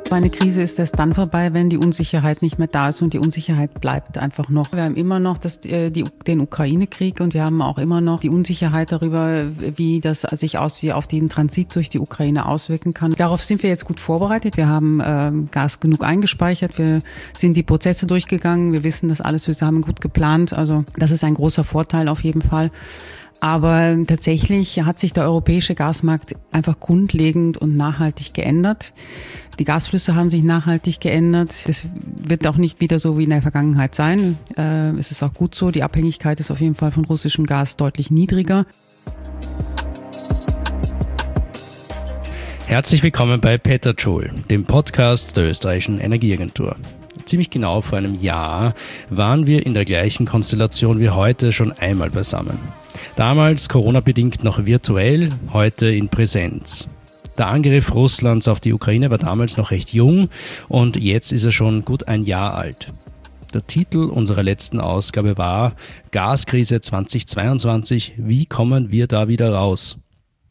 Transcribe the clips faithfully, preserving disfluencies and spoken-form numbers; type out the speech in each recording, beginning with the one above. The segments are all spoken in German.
So eine Krise ist erst dann vorbei, wenn die Unsicherheit nicht mehr da ist, und die Unsicherheit bleibt einfach noch. Wir haben immer noch das, die, den Ukraine-Krieg, und wir haben auch immer noch die Unsicherheit darüber, wie das sich aus, auf den Transit durch die Ukraine auswirken kann. Darauf sind wir jetzt gut vorbereitet. Wir haben ähm, Gas genug eingespeichert. Wir sind die Prozesse durchgegangen. Wir wissen das alles. Wir haben gut geplant. Also das ist ein großer Vorteil auf jeden Fall. Aber tatsächlich hat sich der europäische Gasmarkt einfach grundlegend und nachhaltig geändert. Die Gasflüsse haben sich nachhaltig geändert. Das wird auch nicht wieder so wie in der Vergangenheit sein. Äh, es ist auch gut so. Die Abhängigkeit ist auf jeden Fall von russischem Gas deutlich niedriger. Herzlich willkommen bei Petajoule, dem Podcast der österreichischen Energieagentur. Ziemlich genau vor einem Jahr waren wir in der gleichen Konstellation wie heute schon einmal beisammen. Damals Corona-bedingt noch virtuell, heute in Präsenz. Der Angriff Russlands auf die Ukraine war damals noch recht jung und jetzt ist er schon gut ein Jahr alt. Der Titel unserer letzten Ausgabe war Gaskrise zweitausendzweiundzwanzig, wie kommen wir da wieder raus?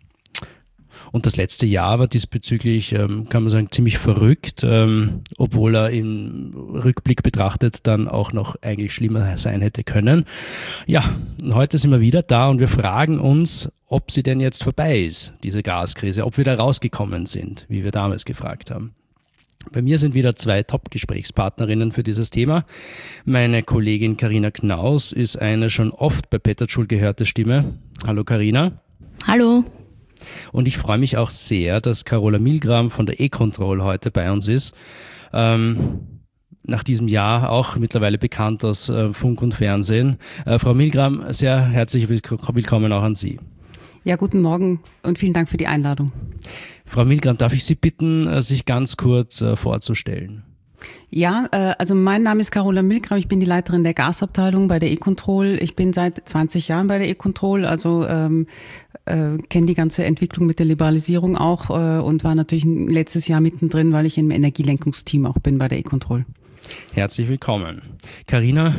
Und das letzte Jahr war diesbezüglich, ähm, kann man sagen, ziemlich verrückt, ähm, obwohl er im Rückblick betrachtet dann auch noch eigentlich schlimmer sein hätte können. Ja, und heute sind wir wieder da und wir fragen uns, ob sie denn jetzt vorbei ist, diese Gaskrise, ob wir da rausgekommen sind, wie wir damals gefragt haben. Bei mir sind wieder zwei Top-Gesprächspartnerinnen für dieses Thema. Meine Kollegin Carina Knaus ist eine schon oft bei Petajoule gehörte Stimme. Hallo Carina. Hallo. Und ich freue mich auch sehr, dass Carola Milgram von der E-Control heute bei uns ist. Ähm, nach diesem Jahr auch mittlerweile bekannt aus äh, Funk und Fernsehen. Äh, Frau Milgram, sehr herzlich willkommen auch an Sie. Ja, guten Morgen und vielen Dank für die Einladung. Frau Milgram, darf ich Sie bitten, sich ganz kurz äh, vorzustellen? Ja, äh, also mein Name ist Carola Milgram, ich bin die Leiterin der Gasabteilung bei der E-Control. Ich bin seit zwanzig Jahren bei der E-Control, also ähm, äh, kenne die ganze Entwicklung mit der Liberalisierung auch äh, und war natürlich letztes Jahr mittendrin, weil ich im Energielenkungsteam auch bin bei der E-Control. Herzlich willkommen. Carina,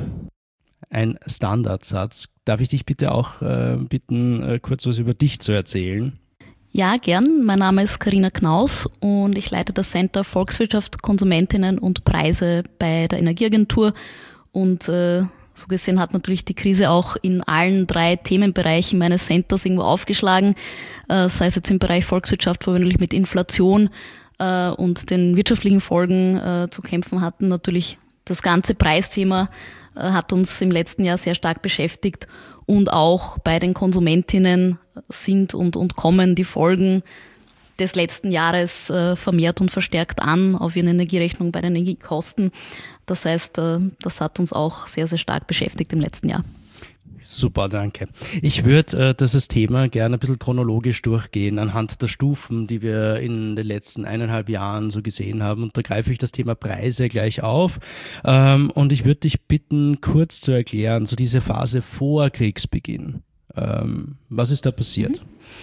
ein Standardsatz. Darf ich dich bitte auch äh, bitten, äh, kurz was über dich zu erzählen? Ja, gern. Mein Name ist Carina Knaus und ich leite das Center Volkswirtschaft, Konsumentinnen und Preise bei der Energieagentur. Und äh, so gesehen hat natürlich die Krise auch in allen drei Themenbereichen meines Centers irgendwo aufgeschlagen. Äh, sei es jetzt im Bereich Volkswirtschaft, wo wir natürlich mit Inflation äh, und den wirtschaftlichen Folgen äh, zu kämpfen hatten. Natürlich das ganze Preisthema äh, hat uns im letzten Jahr sehr stark beschäftigt. Und auch bei den Konsumentinnen sind und, und kommen die Folgen des letzten Jahres äh, vermehrt und verstärkt an auf ihre Energierechnung bei den Energiekosten. Das heißt, äh, das hat uns auch sehr, sehr stark beschäftigt im letzten Jahr. Super, danke. Ich würde äh, dieses Thema gerne ein bisschen chronologisch durchgehen anhand der Stufen, die wir in den letzten eineinhalb Jahren so gesehen haben. Und da greife ich das Thema Preise gleich auf. Ähm, und ich würde dich bitten, kurz zu erklären, so diese Phase vor Kriegsbeginn. Ähm, was ist da passiert? Mhm.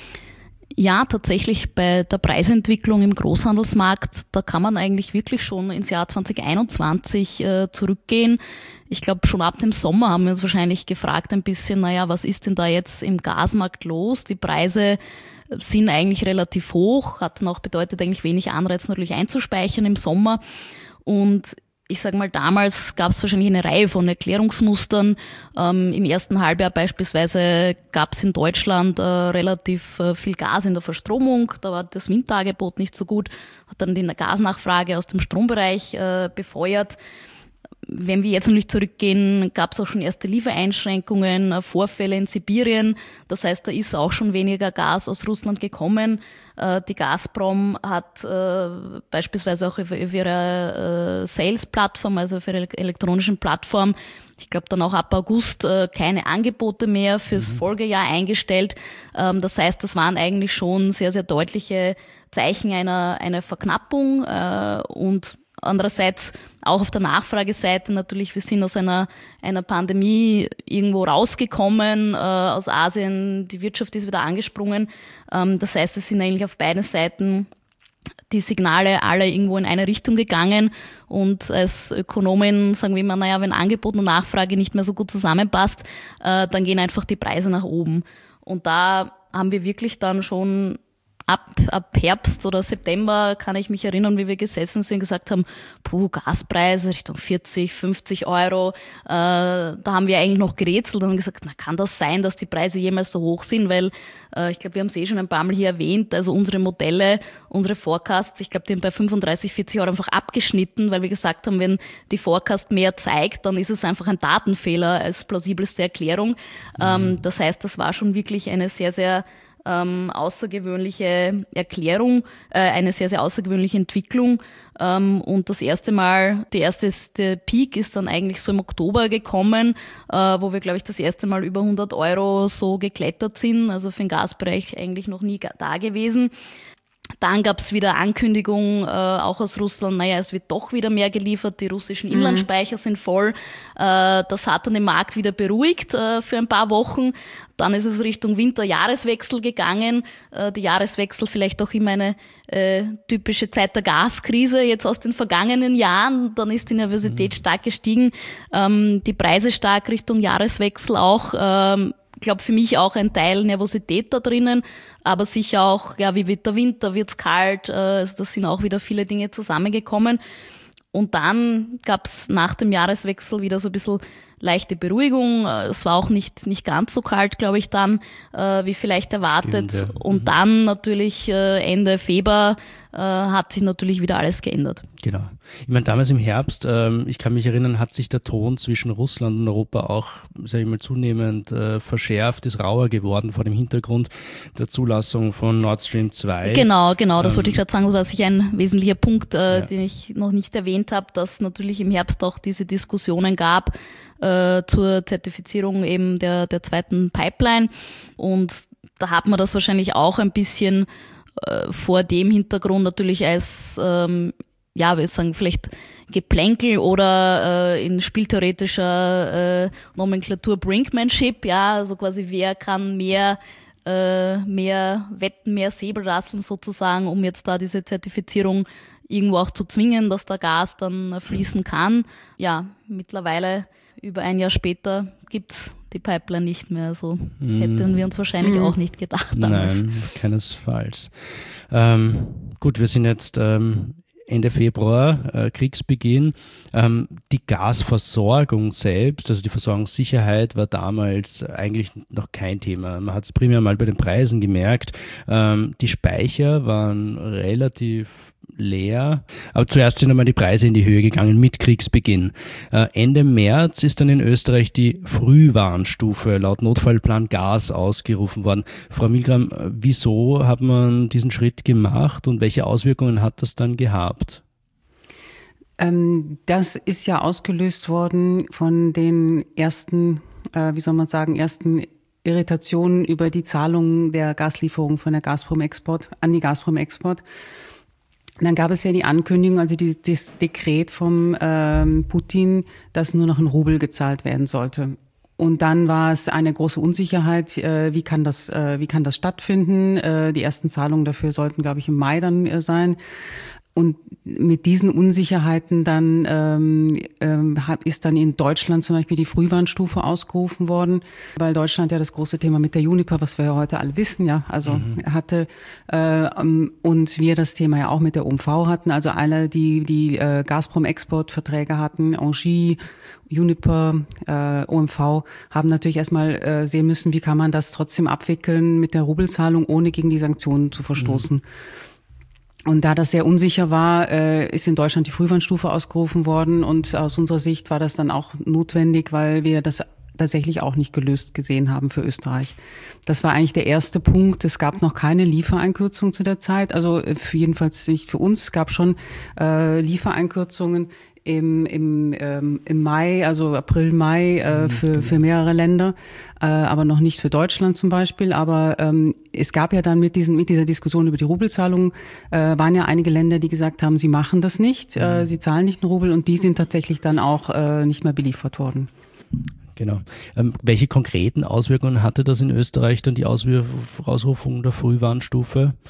Ja, tatsächlich bei der Preisentwicklung im Großhandelsmarkt, da kann man eigentlich wirklich schon ins Jahr zwanzig einundzwanzig äh, zurückgehen. Ich glaube, schon ab dem Sommer haben wir uns wahrscheinlich gefragt ein bisschen, naja, was ist denn da jetzt im Gasmarkt los? Die Preise sind eigentlich relativ hoch, hat dann auch bedeutet, eigentlich wenig Anreiz natürlich einzuspeichern im Sommer. Und ich sage mal, damals gab es wahrscheinlich eine Reihe von Erklärungsmustern. Ähm, Im ersten Halbjahr beispielsweise gab es in Deutschland äh, relativ äh, viel Gas in der Verstromung. Da war das Winterangebot nicht so gut, hat dann die Gasnachfrage aus dem Strombereich äh, befeuert. Wenn wir jetzt natürlich zurückgehen, gab es auch schon erste Liefereinschränkungen, äh, Vorfälle in Sibirien. Das heißt, da ist auch schon weniger Gas aus Russland gekommen. Äh, die Gazprom hat äh, beispielsweise auch auf, auf ihrer äh, Sales-Plattform, also auf ihrer elektronischen Plattform, ich glaube dann auch ab August äh, keine Angebote mehr fürs mhm. Folgejahr eingestellt. Ähm, das heißt, das waren eigentlich schon sehr, sehr deutliche Zeichen einer, einer Verknappung äh, und andererseits auch auf der Nachfrageseite natürlich, wir sind aus einer, einer Pandemie irgendwo rausgekommen, äh, aus Asien, die Wirtschaft ist wieder angesprungen. Ähm, das heißt, es sind eigentlich auf beiden Seiten die Signale alle irgendwo in eine Richtung gegangen. Und als Ökonomin sagen wir immer, naja, wenn Angebot und Nachfrage nicht mehr so gut zusammenpasst, äh, dann gehen einfach die Preise nach oben. Und da haben wir wirklich dann schon ab, ab Herbst oder September kann ich mich erinnern, wie wir gesessen sind und gesagt haben, puh, Gaspreise Richtung vierzig, fünfzig Euro. Äh, da haben wir eigentlich noch gerätselt und gesagt, na, kann das sein, dass die Preise jemals so hoch sind? Weil äh, ich glaube, wir haben es eh schon ein paar Mal hier erwähnt, also unsere Modelle, unsere Forecasts, ich glaube, die haben bei fünfunddreißig, vierzig Euro einfach abgeschnitten, weil wir gesagt haben, wenn die Forecast mehr zeigt, dann ist es einfach ein Datenfehler als plausibelste Erklärung. Mhm. Ähm, das heißt, das war schon wirklich eine sehr, sehr Ähm, außergewöhnliche Erklärung, äh, eine sehr, sehr außergewöhnliche Entwicklung. Ähm, und das erste Mal, der erste der Peak ist dann eigentlich so im Oktober gekommen, äh, wo wir, glaube ich, das erste Mal über hundert Euro so geklettert sind. Also für den Gasbereich eigentlich noch nie da gewesen. Dann gab es wieder Ankündigungen, äh, auch aus Russland, naja, es wird doch wieder mehr geliefert, die russischen Inlandspeicher mhm. sind voll. Äh, das hat dann den Markt wieder beruhigt äh, für ein paar Wochen. Dann ist es Richtung Winter-Jahreswechsel gegangen. Äh, die Jahreswechsel vielleicht auch immer eine äh, typische Zeit der Gaskrise jetzt aus den vergangenen Jahren. Dann ist die Nervosität mhm. stark gestiegen, ähm, die Preise stark Richtung Jahreswechsel auch. Ähm, Ich glaube, für mich auch ein Teil Nervosität da drinnen, aber sicher auch, ja, wie wird der Winter, wird's kalt, äh, also da sind auch wieder viele Dinge zusammengekommen. Und dann gab's nach dem Jahreswechsel wieder so ein bisschen leichte Beruhigung. Es war auch nicht, nicht ganz so kalt, glaube ich, dann, äh, wie vielleicht erwartet. Stimmt, ja. Und mhm. dann natürlich äh, Ende Februar äh, hat sich natürlich wieder alles geändert. Genau. Ich meine, damals im Herbst, ähm, ich kann mich erinnern, hat sich der Ton zwischen Russland und Europa auch, sage ich mal, zunehmend äh, verschärft, ist rauer geworden vor dem Hintergrund der Zulassung von Nord Stream zwei. Genau, genau, das ähm, wollte ich gerade sagen, das war sicher ein wesentlicher Punkt, äh, ja. den ich noch nicht erwähnt habe, dass natürlich im Herbst auch diese Diskussionen gab äh, zur Zertifizierung eben der, der zweiten Pipeline, und da hat man das wahrscheinlich auch ein bisschen äh, vor dem Hintergrund natürlich als ähm, ja, wir sagen vielleicht Geplänkel oder äh, in spieltheoretischer äh, Nomenklatur Brinkmanship, ja, also quasi wer kann mehr äh, mehr wetten, mehr Säbel rasseln sozusagen, um jetzt da diese Zertifizierung irgendwo auch zu zwingen, dass da Gas dann fließen kann. Ja, mittlerweile über ein Jahr später gibt's die Pipeline nicht mehr, so mm. hätten wir uns wahrscheinlich mm. auch nicht gedacht damals. Nein, keinesfalls. Ähm, gut, wir sind jetzt ähm, Ende Februar, äh, Kriegsbeginn. Ähm, die Gasversorgung selbst, also die Versorgungssicherheit, war damals eigentlich noch kein Thema. Man hat es primär mal bei den Preisen gemerkt. Ähm, die Speicher waren relativ leer, aber zuerst sind einmal die Preise in die Höhe gegangen mit Kriegsbeginn. Äh, Ende März ist dann in Österreich die Frühwarnstufe laut Notfallplan Gas ausgerufen worden. Frau Milgram, wieso hat man diesen Schritt gemacht und welche Auswirkungen hat das dann gehabt? Ähm, das ist ja ausgelöst worden von den ersten, äh, wie soll man sagen, ersten Irritationen über die Zahlung der Gaslieferung von der Gazprom Export an die Gazprom Export. Und dann gab es ja die Ankündigung, also dieses, dieses Dekret vom ähm, Putin, dass nur noch ein Rubel gezahlt werden sollte. Und dann war es eine große Unsicherheit, äh, wie kann das, äh, wie kann das stattfinden? Äh, die ersten Zahlungen dafür sollten, glaube ich, im Mai dann äh, sein. Und mit diesen Unsicherheiten dann ähm, ähm, ist dann in Deutschland zum Beispiel die Frühwarnstufe ausgerufen worden, weil Deutschland ja das große Thema mit der Uniper, was wir ja heute alle wissen, ja, also mhm. hatte äh, und wir das Thema ja auch mit der O M V hatten, also alle, die die äh, Gazprom-Exportverträge hatten, Engie, Uniper, äh, O M V, haben natürlich erstmal äh, sehen müssen, wie kann man das trotzdem abwickeln mit der Rubelzahlung, ohne gegen die Sanktionen zu verstoßen. Mhm. Und da das sehr unsicher war, äh, ist in Deutschland die Frühwarnstufe ausgerufen worden. Und aus unserer Sicht war das dann auch notwendig, weil wir das tatsächlich auch nicht gelöst gesehen haben für Österreich. Das war eigentlich der erste Punkt. Es gab noch keine Liefereinkürzung zu der Zeit. Also für jedenfalls nicht für uns. Es gab schon äh, Liefereinkürzungen im, im, ähm, im Mai, also April, Mai äh, für, für mehrere Länder, äh, aber noch nicht für Deutschland zum Beispiel. Aber ähm, es gab ja dann mit diesen mit dieser Diskussion über die Rubelzahlung, äh, waren ja einige Länder, die gesagt haben, sie machen das nicht, äh, sie zahlen nicht einen Rubel, und die sind tatsächlich dann auch äh, nicht mehr beliefert worden. Genau. Ähm, welche konkreten Auswirkungen hatte das in Österreich, dann die Ausrufung der Frühwarnstufe?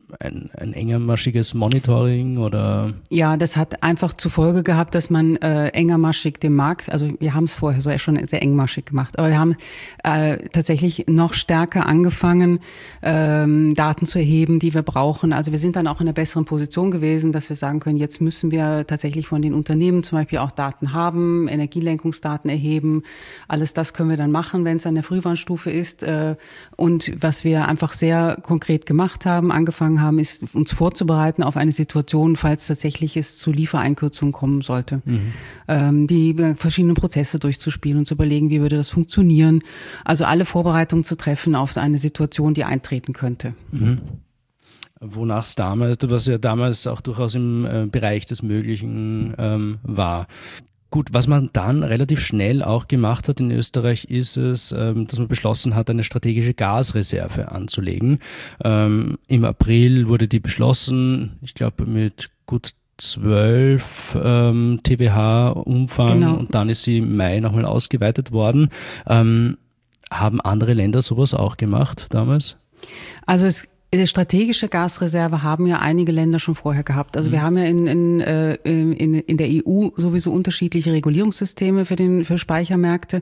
ein, ein engermaschiges Monitoring oder? Ja, das hat einfach zur Folge gehabt, dass man äh, engermaschig den Markt, also wir haben es vorher so schon sehr engmaschig gemacht, aber wir haben äh, tatsächlich noch stärker angefangen, ähm, Daten zu erheben, die wir brauchen. Also wir sind dann auch in einer besseren Position gewesen, dass wir sagen können, jetzt müssen wir tatsächlich von den Unternehmen zum Beispiel auch Daten haben, Energielenkungsdaten erheben. Alles das können wir dann machen, wenn es an der Frühwarnstufe ist. Äh, und was wir einfach sehr konkret gemacht haben, angefangen haben, ist uns vorzubereiten auf eine Situation, falls tatsächlich es zu Liefereinkürzungen kommen sollte. Mhm. Ähm, die verschiedenen Prozesse durchzuspielen und zu überlegen, wie würde das funktionieren. Also alle Vorbereitungen zu treffen auf eine Situation, die eintreten könnte. Mhm. Wonach es damals, was ja damals auch durchaus im äh, Bereich des Möglichen ähm, war. Gut, was man dann relativ schnell auch gemacht hat in Österreich, ist es, ähm, dass man beschlossen hat, eine strategische Gasreserve anzulegen. Ähm, im April wurde die beschlossen, ich glaube mit gut zwölf ähm, T W H Umfang, genau. Und dann ist sie im Mai nochmal ausgeweitet worden. Ähm, haben andere Länder sowas auch gemacht damals? Also es Die strategische Gasreserve haben ja einige Länder schon vorher gehabt. Also mhm. wir haben ja in, in, in, in der E U sowieso unterschiedliche Regulierungssysteme für den, für Speichermärkte.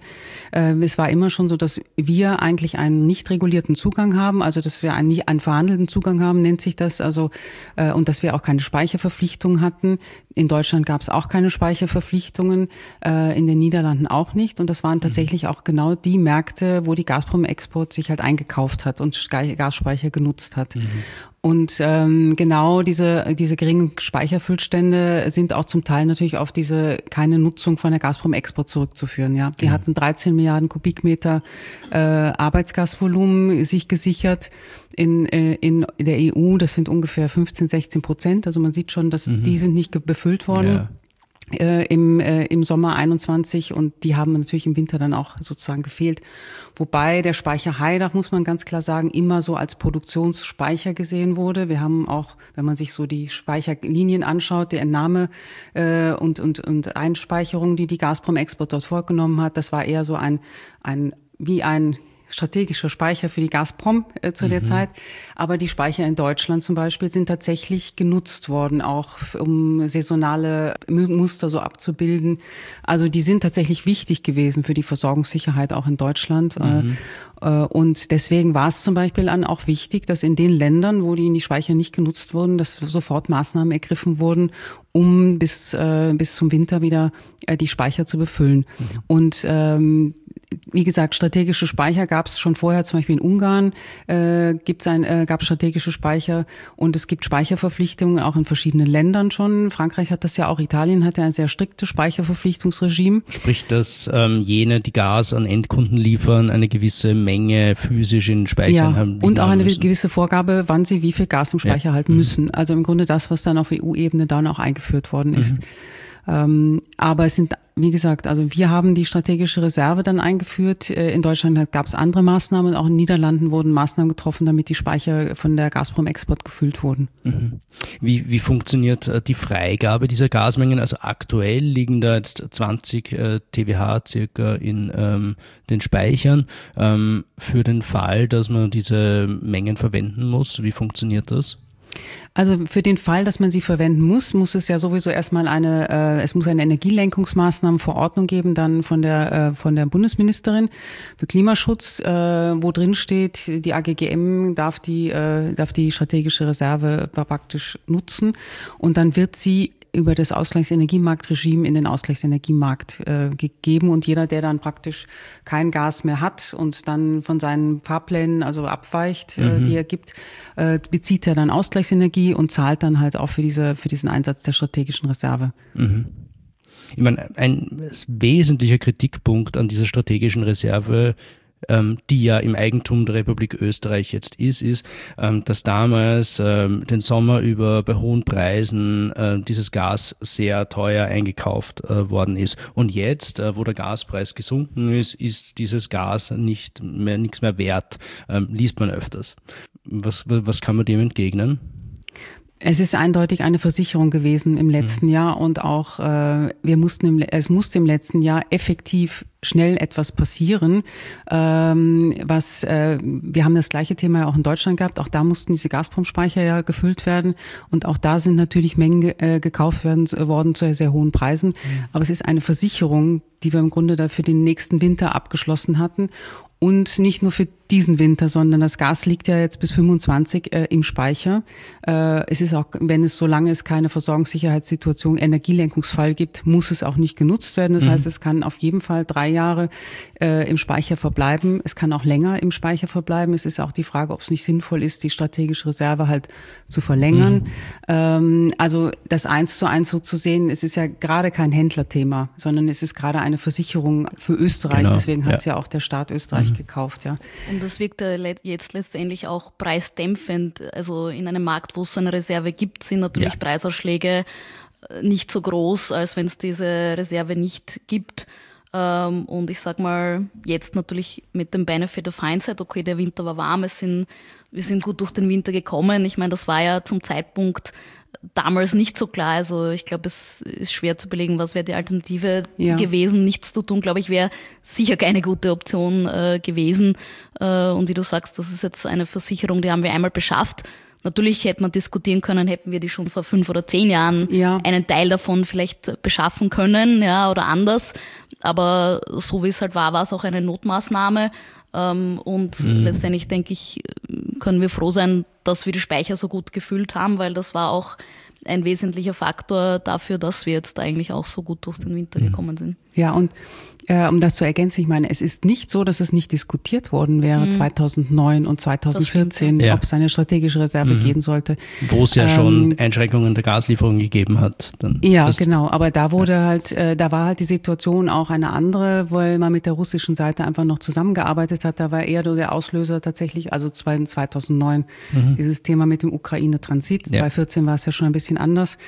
Es war immer schon so, dass wir eigentlich einen nicht regulierten Zugang haben, also dass wir einen, einen verhandelten Zugang haben, nennt sich das, also, und dass wir auch keine Speicherverpflichtung hatten. In Deutschland gab es auch keine Speicherverpflichtungen, in den Niederlanden auch nicht. Und das waren tatsächlich mhm. auch genau die Märkte, wo die Gazprom Export sich halt eingekauft hat und Gasspeicher genutzt hat. Hat. Mhm. Und ähm, genau diese diese geringen Speicherfüllstände sind auch zum Teil natürlich auf diese keine Nutzung von der Gazprom Export zurückzuführen. Ja, die mhm. hatten dreizehn Milliarden Kubikmeter äh, Arbeitsgasvolumen sich gesichert in äh, in der E U. Das sind ungefähr fünfzehn, sechzehn Prozent. Also man sieht schon, dass mhm. die sind nicht befüllt worden. Ja. Äh, im äh, im Sommer einundzwanzig und die haben natürlich im Winter dann auch sozusagen gefehlt. Wobei der Speicher Haidach, muss man ganz klar sagen, immer so als Produktionsspeicher gesehen wurde. Wir haben auch, wenn man sich so die Speicherlinien anschaut, die Entnahme äh, und und und Einspeicherung, die die Gazprom Export dort vorgenommen hat, das war eher so ein ein wie ein strategischer Speicher für die Gazprom äh, zu mhm. der Zeit. Aber die Speicher in Deutschland zum Beispiel sind tatsächlich genutzt worden, auch um saisonale Muster so abzubilden. Also die sind tatsächlich wichtig gewesen für die Versorgungssicherheit auch in Deutschland. Mhm. Äh, und deswegen war es zum Beispiel dann auch wichtig, dass in den Ländern, wo die, die Speicher nicht genutzt wurden, dass sofort Maßnahmen ergriffen wurden, um bis äh, bis zum Winter wieder äh, die Speicher zu befüllen. Mhm. Und ähm, wie gesagt, strategische Speicher gab es schon vorher, zum Beispiel in Ungarn äh, gibt's ein, äh, gab es strategische Speicher und es gibt Speicherverpflichtungen auch in verschiedenen Ländern schon. Frankreich hat das ja auch, Italien hat ja ein sehr striktes Speicherverpflichtungsregime. Sprich, dass ähm, jene, die Gas an Endkunden liefern, eine gewisse Menge physisch in Speichern ja, haben. Und auch eine müssen. gewisse Vorgabe, wann sie wie viel Gas im Speicher ja. halten mhm. müssen. Also im Grunde das, was dann auf E U-Ebene dann auch eingeführt worden ist. Mhm. Ähm, aber es sind, wie gesagt, also wir haben die strategische Reserve dann eingeführt. In Deutschland gab es andere Maßnahmen, auch in den Niederlanden wurden Maßnahmen getroffen, damit die Speicher von der Gazprom Export gefüllt wurden. Mhm. Wie, wie funktioniert die Freigabe dieser Gasmengen? Also aktuell liegen da jetzt zwanzig äh, T W H circa in ähm, den Speichern. Ähm, für den Fall, dass man diese Mengen verwenden muss, wie funktioniert das? Also für den Fall, dass man sie verwenden muss, muss es ja sowieso erstmal eine, äh, es muss eine Energielenkungsmaßnahmenverordnung geben, dann von der äh, von der Bundesministerin für Klimaschutz, äh, wo drin steht, die A G G M darf die äh, darf die strategische Reserve praktisch nutzen und dann wird sie über das Ausgleichsenergiemarktregime in den Ausgleichsenergiemarkt äh, gegeben und jeder, der dann praktisch kein Gas mehr hat und dann von seinen Fahrplänen also abweicht, mhm. äh, die er gibt, äh, bezieht er dann Ausgleichsenergie und zahlt dann halt auch für diese für diesen Einsatz der strategischen Reserve. Mhm. Ich meine, ein wesentlicher Kritikpunkt an dieser strategischen Reserve, Ähm, die ja im Eigentum der Republik Österreich jetzt ist, ist, ähm, dass damals ähm, den Sommer über bei hohen Preisen äh, dieses Gas sehr teuer eingekauft äh, worden ist. Und jetzt, äh, wo der Gaspreis gesunken ist, ist dieses Gas nicht mehr, nichts mehr wert, ähm, liest man öfters. Was, was kann man dem entgegnen? Es ist eindeutig eine Versicherung gewesen im letzten mhm. Jahr und auch äh, wir mussten im, es musste im letzten Jahr effektiv schnell etwas passieren. Ähm, was äh, wir haben das gleiche Thema ja auch in Deutschland gehabt. Auch da mussten diese Gazprom-Speicher ja gefüllt werden und auch da sind natürlich Mengen äh, gekauft werden, worden zu sehr hohen Preisen. Mhm. Aber es ist eine Versicherung, die wir im Grunde da für den nächsten Winter abgeschlossen hatten. Und nicht nur für diesen Winter, sondern das Gas liegt ja jetzt bis fünfundzwanzig äh, im Speicher. Äh, es ist auch, wenn es, solange es keine Versorgungssicherheitssituation, Energielenkungsfall gibt, muss es auch nicht genutzt werden. Das mhm. heißt, es kann auf jeden Fall drei Jahre äh, im Speicher verbleiben. Es kann auch länger im Speicher verbleiben. Es ist auch die Frage, ob es nicht sinnvoll ist, die strategische Reserve halt zu verlängern. Mhm. Ähm, also das eins zu eins so zu sehen, es ist ja gerade kein Händlerthema, sondern es ist gerade eine Versicherung für Österreich. Genau. Deswegen hat es ja. ja auch der Staat Österreich mhm. gekauft, ja. Und das wirkt jetzt letztendlich auch preisdämpfend. Also in einem Markt, wo es so eine Reserve gibt, sind natürlich ja. Preisausschläge nicht so groß, als wenn es diese Reserve nicht gibt. Und ich sag mal, jetzt natürlich mit dem Benefit of Hindsight, okay, der Winter war warm, es sind, wir sind gut durch den Winter gekommen. Ich meine, das war ja zum Zeitpunkt damals nicht so klar. Also ich glaube, es ist schwer zu belegen, was wäre die Alternative ja. gewesen. Nichts zu tun, glaube ich, wäre sicher keine gute Option äh, gewesen. Äh, und wie du sagst, das ist jetzt eine Versicherung, die haben wir einmal beschafft. Natürlich hätte man diskutieren können, hätten wir die schon vor fünf oder zehn Jahren ja. einen Teil davon vielleicht beschaffen können, ja, oder anders. Aber so wie es halt war, war es auch eine Notmaßnahme. Ähm, und mhm. letztendlich, denke ich, können wir froh sein, dass wir die Speicher so gut gefüllt haben, weil das war auch ein wesentlicher Faktor dafür, dass wir jetzt eigentlich auch so gut durch den Winter mhm. gekommen sind. Ja, und äh, um das zu ergänzen, ich meine, es ist nicht so, dass es nicht diskutiert worden wäre mhm. zweitausendneun und zweitausendvierzehn, ja. ob es eine strategische Reserve mhm. geben sollte. Wo es ja ähm, schon Einschränkungen der Gaslieferung gegeben hat. Dann ja, genau, aber da wurde ja. halt, äh, da war halt die Situation auch eine andere, weil man mit der russischen Seite einfach noch zusammengearbeitet hat. Da war eher der Auslöser tatsächlich, also zweitausendneun, mhm. dieses Thema mit dem Ukraine-Transit. Ja. zweitausendvierzehn war es ja schon ein bisschen anders.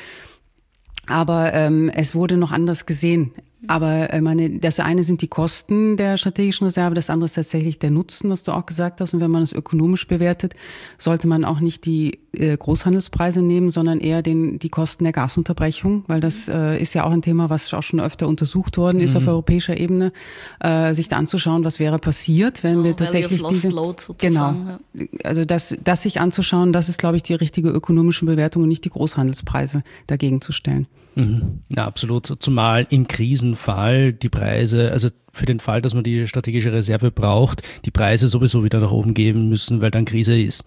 Aber ähm, es wurde noch anders gesehen. Aber äh, meine, das eine sind die Kosten der strategischen Reserve, das andere ist tatsächlich der Nutzen, was du auch gesagt hast. Und wenn man es ökonomisch bewertet, sollte man auch nicht die äh, Großhandelspreise nehmen, sondern eher den die Kosten der Gasunterbrechung, weil das äh, ist ja auch ein Thema, was auch schon öfter untersucht worden ist mhm. auf europäischer Ebene, äh, sich da anzuschauen, was wäre passiert, wenn oh, wir tatsächlich diese genau, ja. also das, das sich anzuschauen, das ist, glaube ich, die richtige ökonomische Bewertung und nicht die Großhandelspreise dagegen zu stellen. Mhm. Ja, absolut. Zumal im Krisenfall die Preise, also für den Fall, dass man die strategische Reserve braucht, die Preise sowieso wieder nach oben gehen müssen, weil dann Krise ist.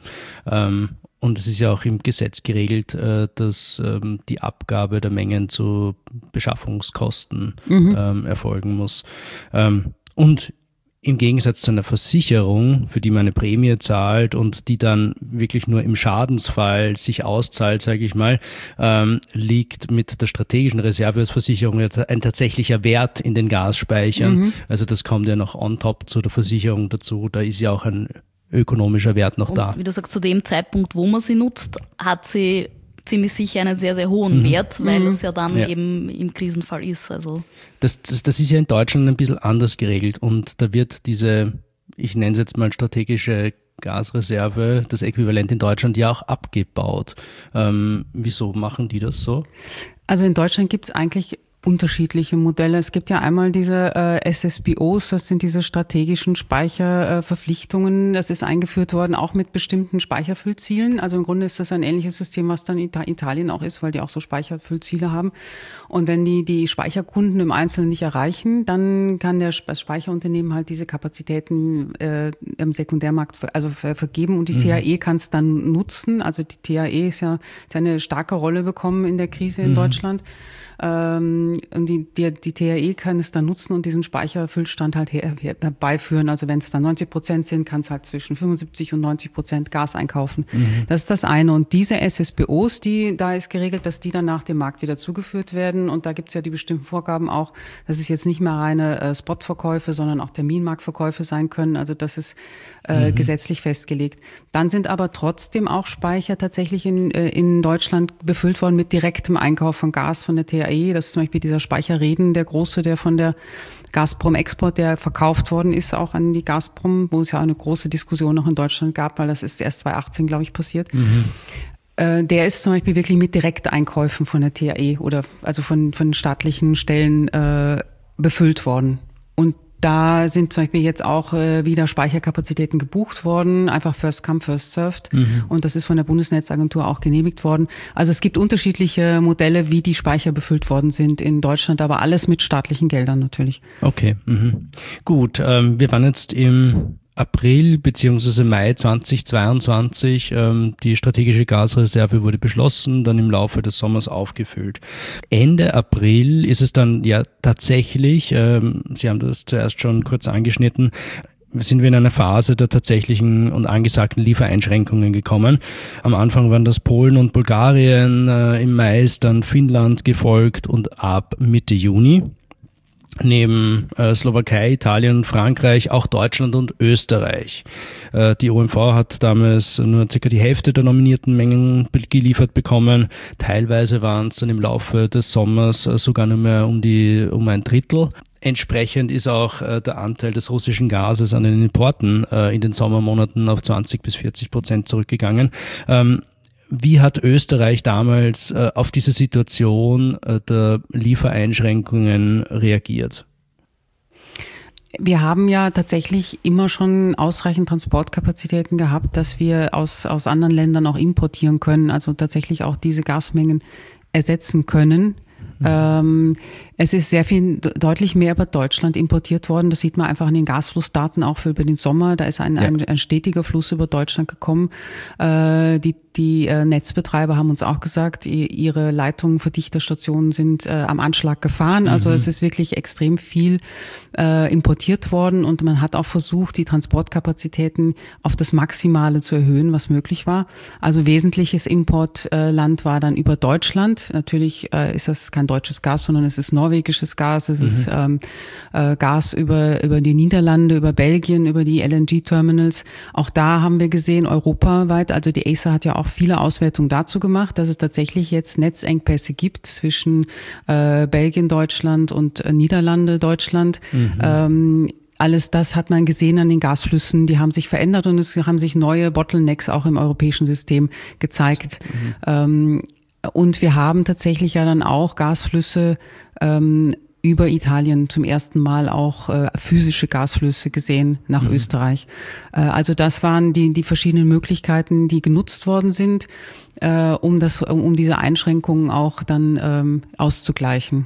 Und es ist ja auch im Gesetz geregelt, dass die Abgabe der Mengen zu Beschaffungskosten mhm. erfolgen muss. Und im Gegensatz zu einer Versicherung, für die man eine Prämie zahlt und die dann wirklich nur im Schadensfall sich auszahlt, sage ich mal, ähm, liegt mit der strategischen Reserve als Versicherung ein tatsächlicher Wert in den Gasspeichern. Mhm. Also das kommt ja noch on top zu der Versicherung dazu. Da ist ja auch ein ökonomischer Wert noch und da. Wie du sagst, zu dem Zeitpunkt, wo man sie nutzt, hat sie ziemlich sicher einen sehr, sehr hohen mhm. Wert, weil mhm. es ja dann ja. eben im Krisenfall ist. Also das, das, das ist ja in Deutschland ein bisschen anders geregelt und da wird diese, ich nenne es jetzt mal strategische Gasreserve, das Äquivalent in Deutschland ja auch abgebaut. Ähm, wieso machen die das so? Also in Deutschland gibt es eigentlich unterschiedliche Modelle. Es gibt ja einmal diese äh, S S B Os, das sind diese strategischen Speicherverpflichtungen. Äh, das ist eingeführt worden, auch mit bestimmten Speicherfüllzielen. Also im Grunde ist das ein ähnliches System, was dann Ita- Italien auch ist, weil die auch so Speicherfüllziele haben. Und wenn die die Speicherkunden im Einzelnen nicht erreichen, dann kann der, das Speicherunternehmen halt diese Kapazitäten äh, im Sekundärmarkt ver- also ver- vergeben und die mhm. T A E kann es dann nutzen. Also die T A E ist ja hat eine starke Rolle bekommen in der Krise in mhm. Deutschland. Ähm, und die, die, die T A E kann es dann nutzen und diesen Speicherfüllstand halt her, her, herbeiführen. Also wenn es dann neunzig Prozent sind, kann es halt zwischen fünfundsiebzig und neunzig Prozent Gas einkaufen. Mhm. Das ist das eine. Und diese S S B Os, die, da ist geregelt, dass die dann nach dem Markt wieder zugeführt werden. Und da gibt es ja die bestimmten Vorgaben auch, dass es jetzt nicht mehr reine äh, Spotverkäufe, sondern auch Terminmarktverkäufe sein können. Also das ist äh, mhm. gesetzlich festgelegt. Dann sind aber trotzdem auch Speicher tatsächlich in, äh, in Deutschland befüllt worden mit direktem Einkauf von Gas von der T A E. Das ist zum Beispiel dieser Speicher Reden, der große, der von der Gazprom Export, der verkauft worden ist, auch an die Gazprom, wo es ja auch eine große Diskussion noch in Deutschland gab, weil das ist erst zweitausendachtzehn, glaube ich, passiert. Mhm. Äh, der ist zum Beispiel wirklich mit Direkteinkäufen von der T A E oder also von, von staatlichen Stellen äh, befüllt worden. Und da sind zum Beispiel jetzt auch äh, wieder Speicherkapazitäten gebucht worden, einfach first come, first served. Mhm. Und das ist von der Bundesnetzagentur auch genehmigt worden. Also es gibt unterschiedliche Modelle, wie die Speicher befüllt worden sind in Deutschland, aber alles mit staatlichen Geldern natürlich. Okay, mhm. Gut. Ähm, wir waren jetzt im April bzw. Mai zweitausendzweiundzwanzig, ähm, die strategische Gasreserve wurde beschlossen, dann im Laufe des Sommers aufgefüllt. Ende April ist es dann ja tatsächlich, ähm, Sie haben das zuerst schon kurz angeschnitten, sind wir in einer Phase der tatsächlichen und angesagten Liefereinschränkungen gekommen. Am Anfang waren das Polen und Bulgarien, äh, im Mai ist dann Finnland gefolgt und ab Mitte Juni. Neben äh, Slowakei, Italien, Frankreich, auch Deutschland und Österreich. Äh, die O M V hat damals nur circa die Hälfte der nominierten Mengen geliefert bekommen. Teilweise waren es dann im Laufe des Sommers äh, sogar nur mehr um die um ein Drittel. Entsprechend ist auch äh, der Anteil des russischen Gases an den Importen äh, in den Sommermonaten auf zwanzig bis vierzig Prozent zurückgegangen. Ähm, Wie hat Österreich damals äh, auf diese Situation äh, der Liefereinschränkungen reagiert? Wir haben ja tatsächlich immer schon ausreichend Transportkapazitäten gehabt, dass wir aus, aus anderen Ländern auch importieren können, also tatsächlich auch diese Gasmengen ersetzen können. Mhm. Ähm, es ist sehr viel, deutlich mehr über Deutschland importiert worden. Das sieht man einfach an den Gasflussdaten auch für über den Sommer. Da ist ein, ja. ein, ein stetiger Fluss über Deutschland gekommen. Äh, die die äh, Netzbetreiber haben uns auch gesagt, ihre Leitungen für Dichterstationen sind äh, am Anschlag gefahren. Also mhm. es ist wirklich extrem viel äh, importiert worden und man hat auch versucht, die Transportkapazitäten auf das Maximale zu erhöhen, was möglich war. Also wesentliches Importland war dann über Deutschland. Natürlich äh, ist das kein deutsches Gas, sondern es ist norwegisches Gas. Es mhm. ist ähm, äh, Gas über über die Niederlande, über Belgien, über die L N G-Terminals. Auch da haben wir gesehen, europaweit, also die ACER hat ja auch viele Auswertungen dazu gemacht, dass es tatsächlich jetzt Netzengpässe gibt zwischen äh, Belgien, Deutschland und äh, Niederlande, Deutschland. Mhm. Ähm, alles das hat man gesehen an den Gasflüssen, die haben sich verändert und es haben sich neue Bottlenecks auch im europäischen System gezeigt. Mhm. Ähm, und wir haben tatsächlich ja dann auch Gasflüsse ähm, über Italien zum ersten Mal auch äh, physische Gasflüsse gesehen nach mhm. Österreich. Äh, also das waren die die verschiedenen Möglichkeiten, die genutzt worden sind, äh, um das um diese Einschränkungen auch dann ähm, auszugleichen.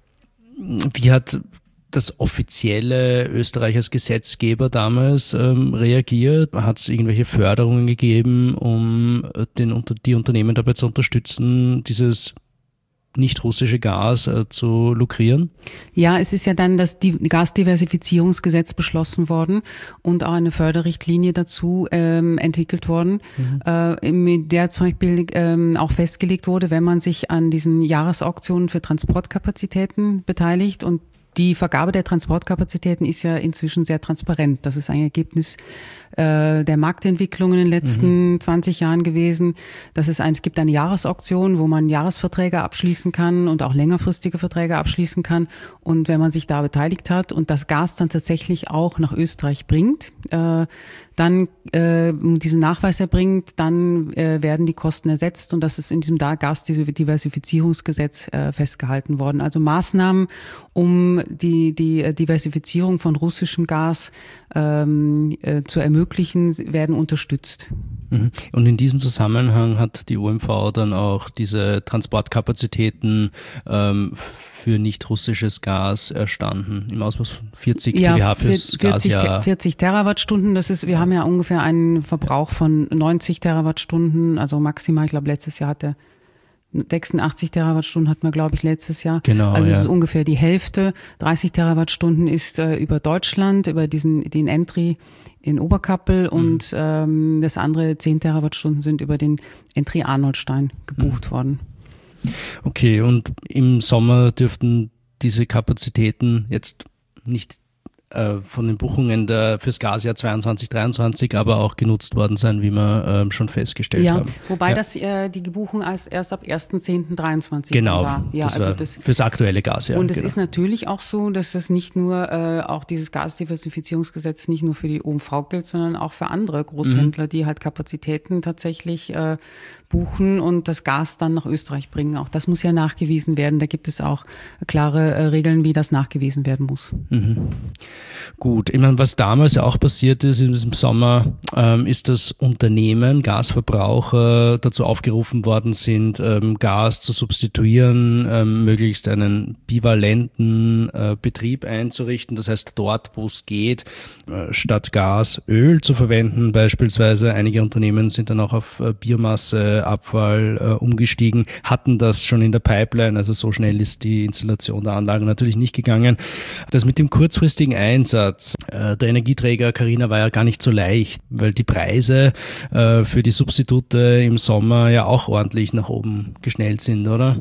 Wie hat das offizielle Österreich als Gesetzgeber damals ähm, reagiert? Hat es irgendwelche Förderungen gegeben, um den die Unternehmen dabei zu unterstützen, dieses nicht russische Gas äh, zu lukrieren? Ja, es ist ja dann das Gasdiversifizierungsgesetz beschlossen worden und auch eine Förderrichtlinie dazu ähm, entwickelt worden, mhm. äh, mit der zum Beispiel ähm, auch festgelegt wurde, wenn man sich an diesen Jahresauktionen für Transportkapazitäten beteiligt, und die Vergabe der Transportkapazitäten ist ja inzwischen sehr transparent. Das ist ein Ergebnis äh, der Marktentwicklung in den letzten mhm. zwanzig Jahren gewesen. Das ist ein, es gibt eine Jahresauktion, wo man Jahresverträge abschließen kann und auch längerfristige Verträge abschließen kann. Und wenn man sich da beteiligt hat und das Gas dann tatsächlich auch nach Österreich bringt, äh, dann äh, diesen Nachweis erbringt, dann äh, werden die Kosten ersetzt, und das ist in diesem Gasdiversifizierungsgesetz äh, festgehalten worden. Also Maßnahmen, um die die Diversifizierung von russischem Gas ähm, äh, zu ermöglichen, werden unterstützt. Und in diesem Zusammenhang hat die O M V dann auch diese Transportkapazitäten ähm, für nicht russisches Gas erstanden, im Ausmaß von vierzig Terawattstunden fürs Gasjahr. vierzig Terawattstunden, das ist, wir haben ja ungefähr einen Verbrauch von neunzig Terawattstunden, also maximal, ich glaube letztes Jahr hatte sechsundachtzig Terawattstunden hatten wir, glaube ich, letztes Jahr. Genau, also es ja. ist ungefähr die Hälfte. dreißig Terawattstunden ist äh, über Deutschland, über diesen den Entry in Oberkappel, mhm. und ähm, das andere zehn Terawattstunden sind über den Entry Arnoldstein gebucht mhm. worden. Okay, und im Sommer dürften diese Kapazitäten jetzt nicht äh, von den Buchungen der, fürs Gasjahr zweiundzwanzig, dreiundzwanzig aber auch genutzt worden sein, wie wir äh, schon festgestellt ja, haben. Wobei ja. das äh, die Buchung als erst ab erster zehnter dreiundzwanzig genau, war. Ja, das also war das, fürs aktuelle Gasjahr. Und es genau. ist natürlich auch so, dass es nicht nur äh, auch dieses Gasdiversifizierungsgesetz nicht nur für die O M V gilt, sondern auch für andere Großhändler, mhm. die halt Kapazitäten tatsächlich äh, buchen und das Gas dann nach Österreich bringen. Auch das muss ja nachgewiesen werden. Da gibt es auch klare äh, Regeln, wie das nachgewiesen werden muss. Mhm. Gut, ich meine, was damals ja auch passiert ist in diesem Sommer, ähm, ist, dass Unternehmen, Gasverbraucher dazu aufgerufen worden sind, ähm, Gas zu substituieren, ähm, möglichst einen bivalenten äh, Betrieb einzurichten. Das heißt, dort, wo es geht, äh, statt Gas Öl zu verwenden beispielsweise. Einige Unternehmen sind dann auch auf äh, Biomasse Abfall äh, umgestiegen, hatten das schon in der Pipeline, also so schnell ist die Installation der Anlage natürlich nicht gegangen. Das mit dem kurzfristigen Einsatz äh, der Energieträger, Carina, war ja gar nicht so leicht, weil die Preise äh, für die Substitute im Sommer ja auch ordentlich nach oben geschnellt sind, oder?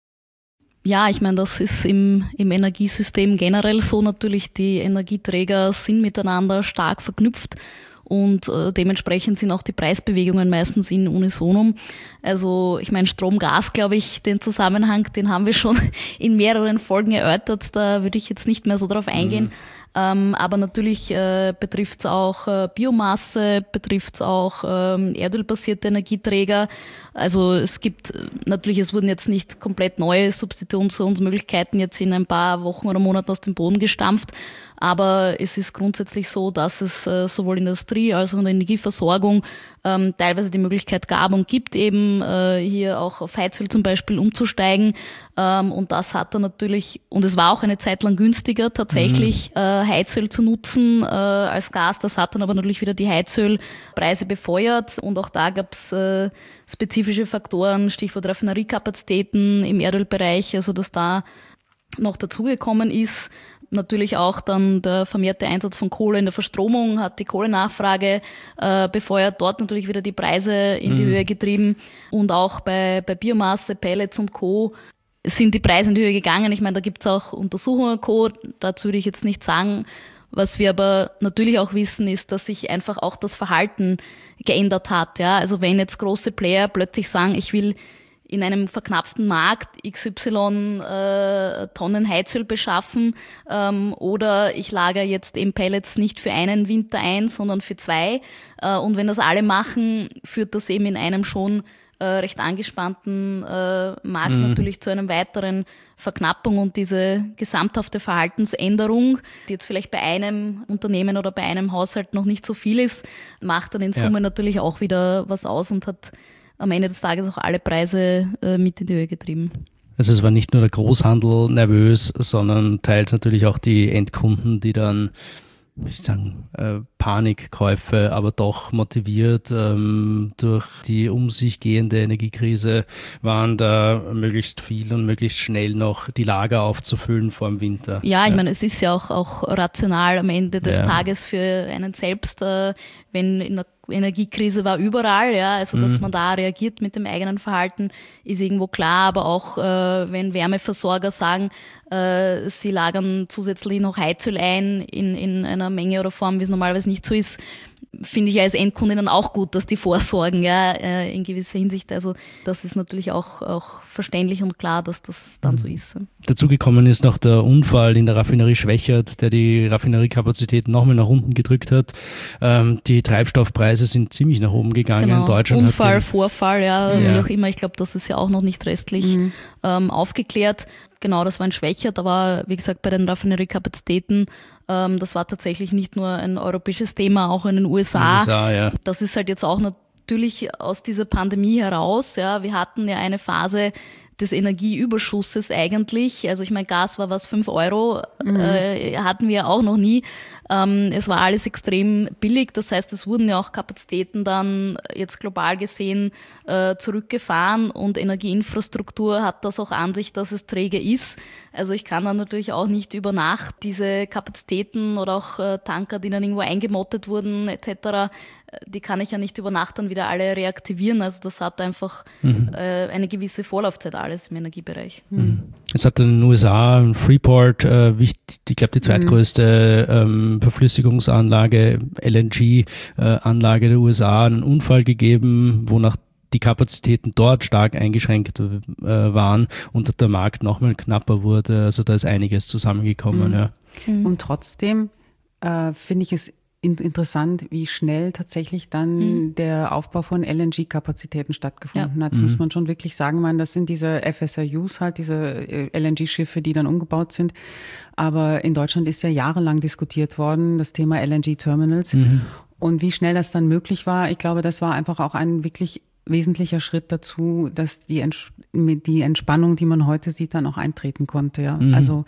Ja, ich meine, das ist im, im Energiesystem generell so natürlich. Die Energieträger sind miteinander stark verknüpft. Und äh, dementsprechend sind auch die Preisbewegungen meistens in Unisonum. Also ich meine, Strom, Gas, glaube ich, den Zusammenhang, den haben wir schon in mehreren Folgen erörtert. Da würde ich jetzt nicht mehr so drauf eingehen. Mhm. Ähm, aber natürlich äh, betrifft es auch äh, Biomasse, betrifft es auch ähm, erdölbasierte Energieträger. Also es gibt natürlich, es wurden jetzt nicht komplett neue Substitutionsmöglichkeiten jetzt in ein paar Wochen oder Monaten aus dem Boden gestampft. Aber es ist grundsätzlich so, dass es äh, sowohl in der Industrie als auch in der Energieversorgung ähm, teilweise die Möglichkeit gab und gibt, eben äh, hier auch auf Heizöl zum Beispiel umzusteigen. Ähm, und das hat dann natürlich, und es war auch eine Zeit lang günstiger tatsächlich, mhm. äh, Heizöl zu nutzen äh, als Gas. Das hat dann aber natürlich wieder die Heizölpreise befeuert. Und auch da gab es äh, spezifische Faktoren, Stichwort Raffineriekapazitäten im Erdölbereich, also dass da noch dazugekommen ist. Natürlich auch dann der vermehrte Einsatz von Kohle in der Verstromung hat die Kohlenachfrage äh, befeuert, dort natürlich wieder die Preise in die mhm. Höhe getrieben. Und auch bei, bei Biomasse, Pellets und Co. sind die Preise in die Höhe gegangen. Ich meine, da gibt es auch Untersuchungen und Co. Dazu würde ich jetzt nicht sagen. Was wir aber natürlich auch wissen, ist, dass sich einfach auch das Verhalten geändert hat. Ja? Also wenn jetzt große Player plötzlich sagen, ich will in einem verknappten Markt X Y äh, Tonnen Heizöl beschaffen ähm, oder ich lagere jetzt eben Pellets nicht für einen Winter ein, sondern für zwei. Äh, und wenn das alle machen, führt das eben in einem schon äh, recht angespannten äh, Markt mhm. natürlich zu einer weiteren Verknappung und diese gesamthafte Verhaltensänderung, die jetzt vielleicht bei einem Unternehmen oder bei einem Haushalt noch nicht so viel ist, macht dann in Summe ja. natürlich auch wieder was aus und hat am Ende des Tages auch alle Preise äh, mit in die Höhe getrieben. Also es war nicht nur der Großhandel nervös, sondern teils natürlich auch die Endkunden, die dann, wie ich sagen, äh, Panikkäufe, aber doch motiviert ähm, durch die um sich gehende Energiekrise waren, da möglichst viel und möglichst schnell noch die Lager aufzufüllen vor dem Winter. Ja, ich ja. meine, es ist ja auch, auch rational am Ende des ja. Tages für einen selbst, äh, wenn in der Energiekrise war überall, ja, also dass mhm. man da reagiert mit dem eigenen Verhalten, ist irgendwo klar, aber auch äh, wenn Wärmeversorger sagen, äh, sie lagern zusätzlich noch Heizöl ein in, in einer Menge oder Form, wie es normalerweise nicht so ist, finde ich als Endkunde dann auch gut, dass die vorsorgen, ja, äh, in gewisser Hinsicht. Also das ist natürlich auch, auch verständlich und klar, dass das dann so ist. Dazu gekommen ist noch der Unfall in der Raffinerie Schwechat, der die Raffineriekapazität nochmal nach unten gedrückt hat. Ähm, die Treibstoffpreise sind ziemlich nach oben gegangen. Genau. In Deutschland Unfall, hat den, Vorfall, ja, ja, wie auch immer. Ich glaube, das ist ja auch noch nicht restlich mhm. ähm, aufgeklärt. Genau, das war in Schwechat, aber wie gesagt, bei den Raffineriekapazitäten, ähm, das war tatsächlich nicht nur ein europäisches Thema, auch in den U S A. U S A ja. Das ist halt jetzt auch natürlich aus dieser Pandemie heraus. Ja, wir hatten ja eine Phase des Energieüberschusses eigentlich. Also ich meine, Gas war was, fünf Euro, mhm. äh, hatten wir auch noch nie. Ähm, es war alles extrem billig. Das heißt, es wurden ja auch Kapazitäten dann jetzt global gesehen äh, zurückgefahren und Energieinfrastruktur hat das auch an sich, dass es träge ist. Also ich kann dann natürlich auch nicht über Nacht diese Kapazitäten oder auch äh, Tanker, die dann irgendwo eingemottet wurden et cetera, die kann ich ja nicht über Nacht dann wieder alle reaktivieren. Also das hat einfach mhm. äh, eine gewisse Vorlaufzeit alles im Energiebereich. Mhm. Es hat in den U S A in Freeport, äh, wichtig, ich glaube die zweitgrößte ähm, Verflüssigungsanlage, L N G-Anlage äh, der U S A, einen Unfall gegeben, wonach die Kapazitäten dort stark eingeschränkt äh, waren und der Markt nochmal knapper wurde. Also da ist einiges zusammengekommen. Mhm. Ja. Mhm. Und trotzdem äh, finde ich es in- interessant, wie schnell tatsächlich dann mhm. der Aufbau von L N G-Kapazitäten stattgefunden ja. hat. Das mhm. muss man schon wirklich sagen. Man, das sind diese F S R Us halt, diese L N G-Schiffe, die dann umgebaut sind. Aber in Deutschland ist ja jahrelang diskutiert worden, das Thema L N G-Terminals. Mhm. Und wie schnell das dann möglich war, ich glaube, das war einfach auch ein wirklich wesentlicher Schritt dazu, dass die, Ents- die Entspannung, die man heute sieht, dann auch eintreten konnte. Ja. Mhm. Also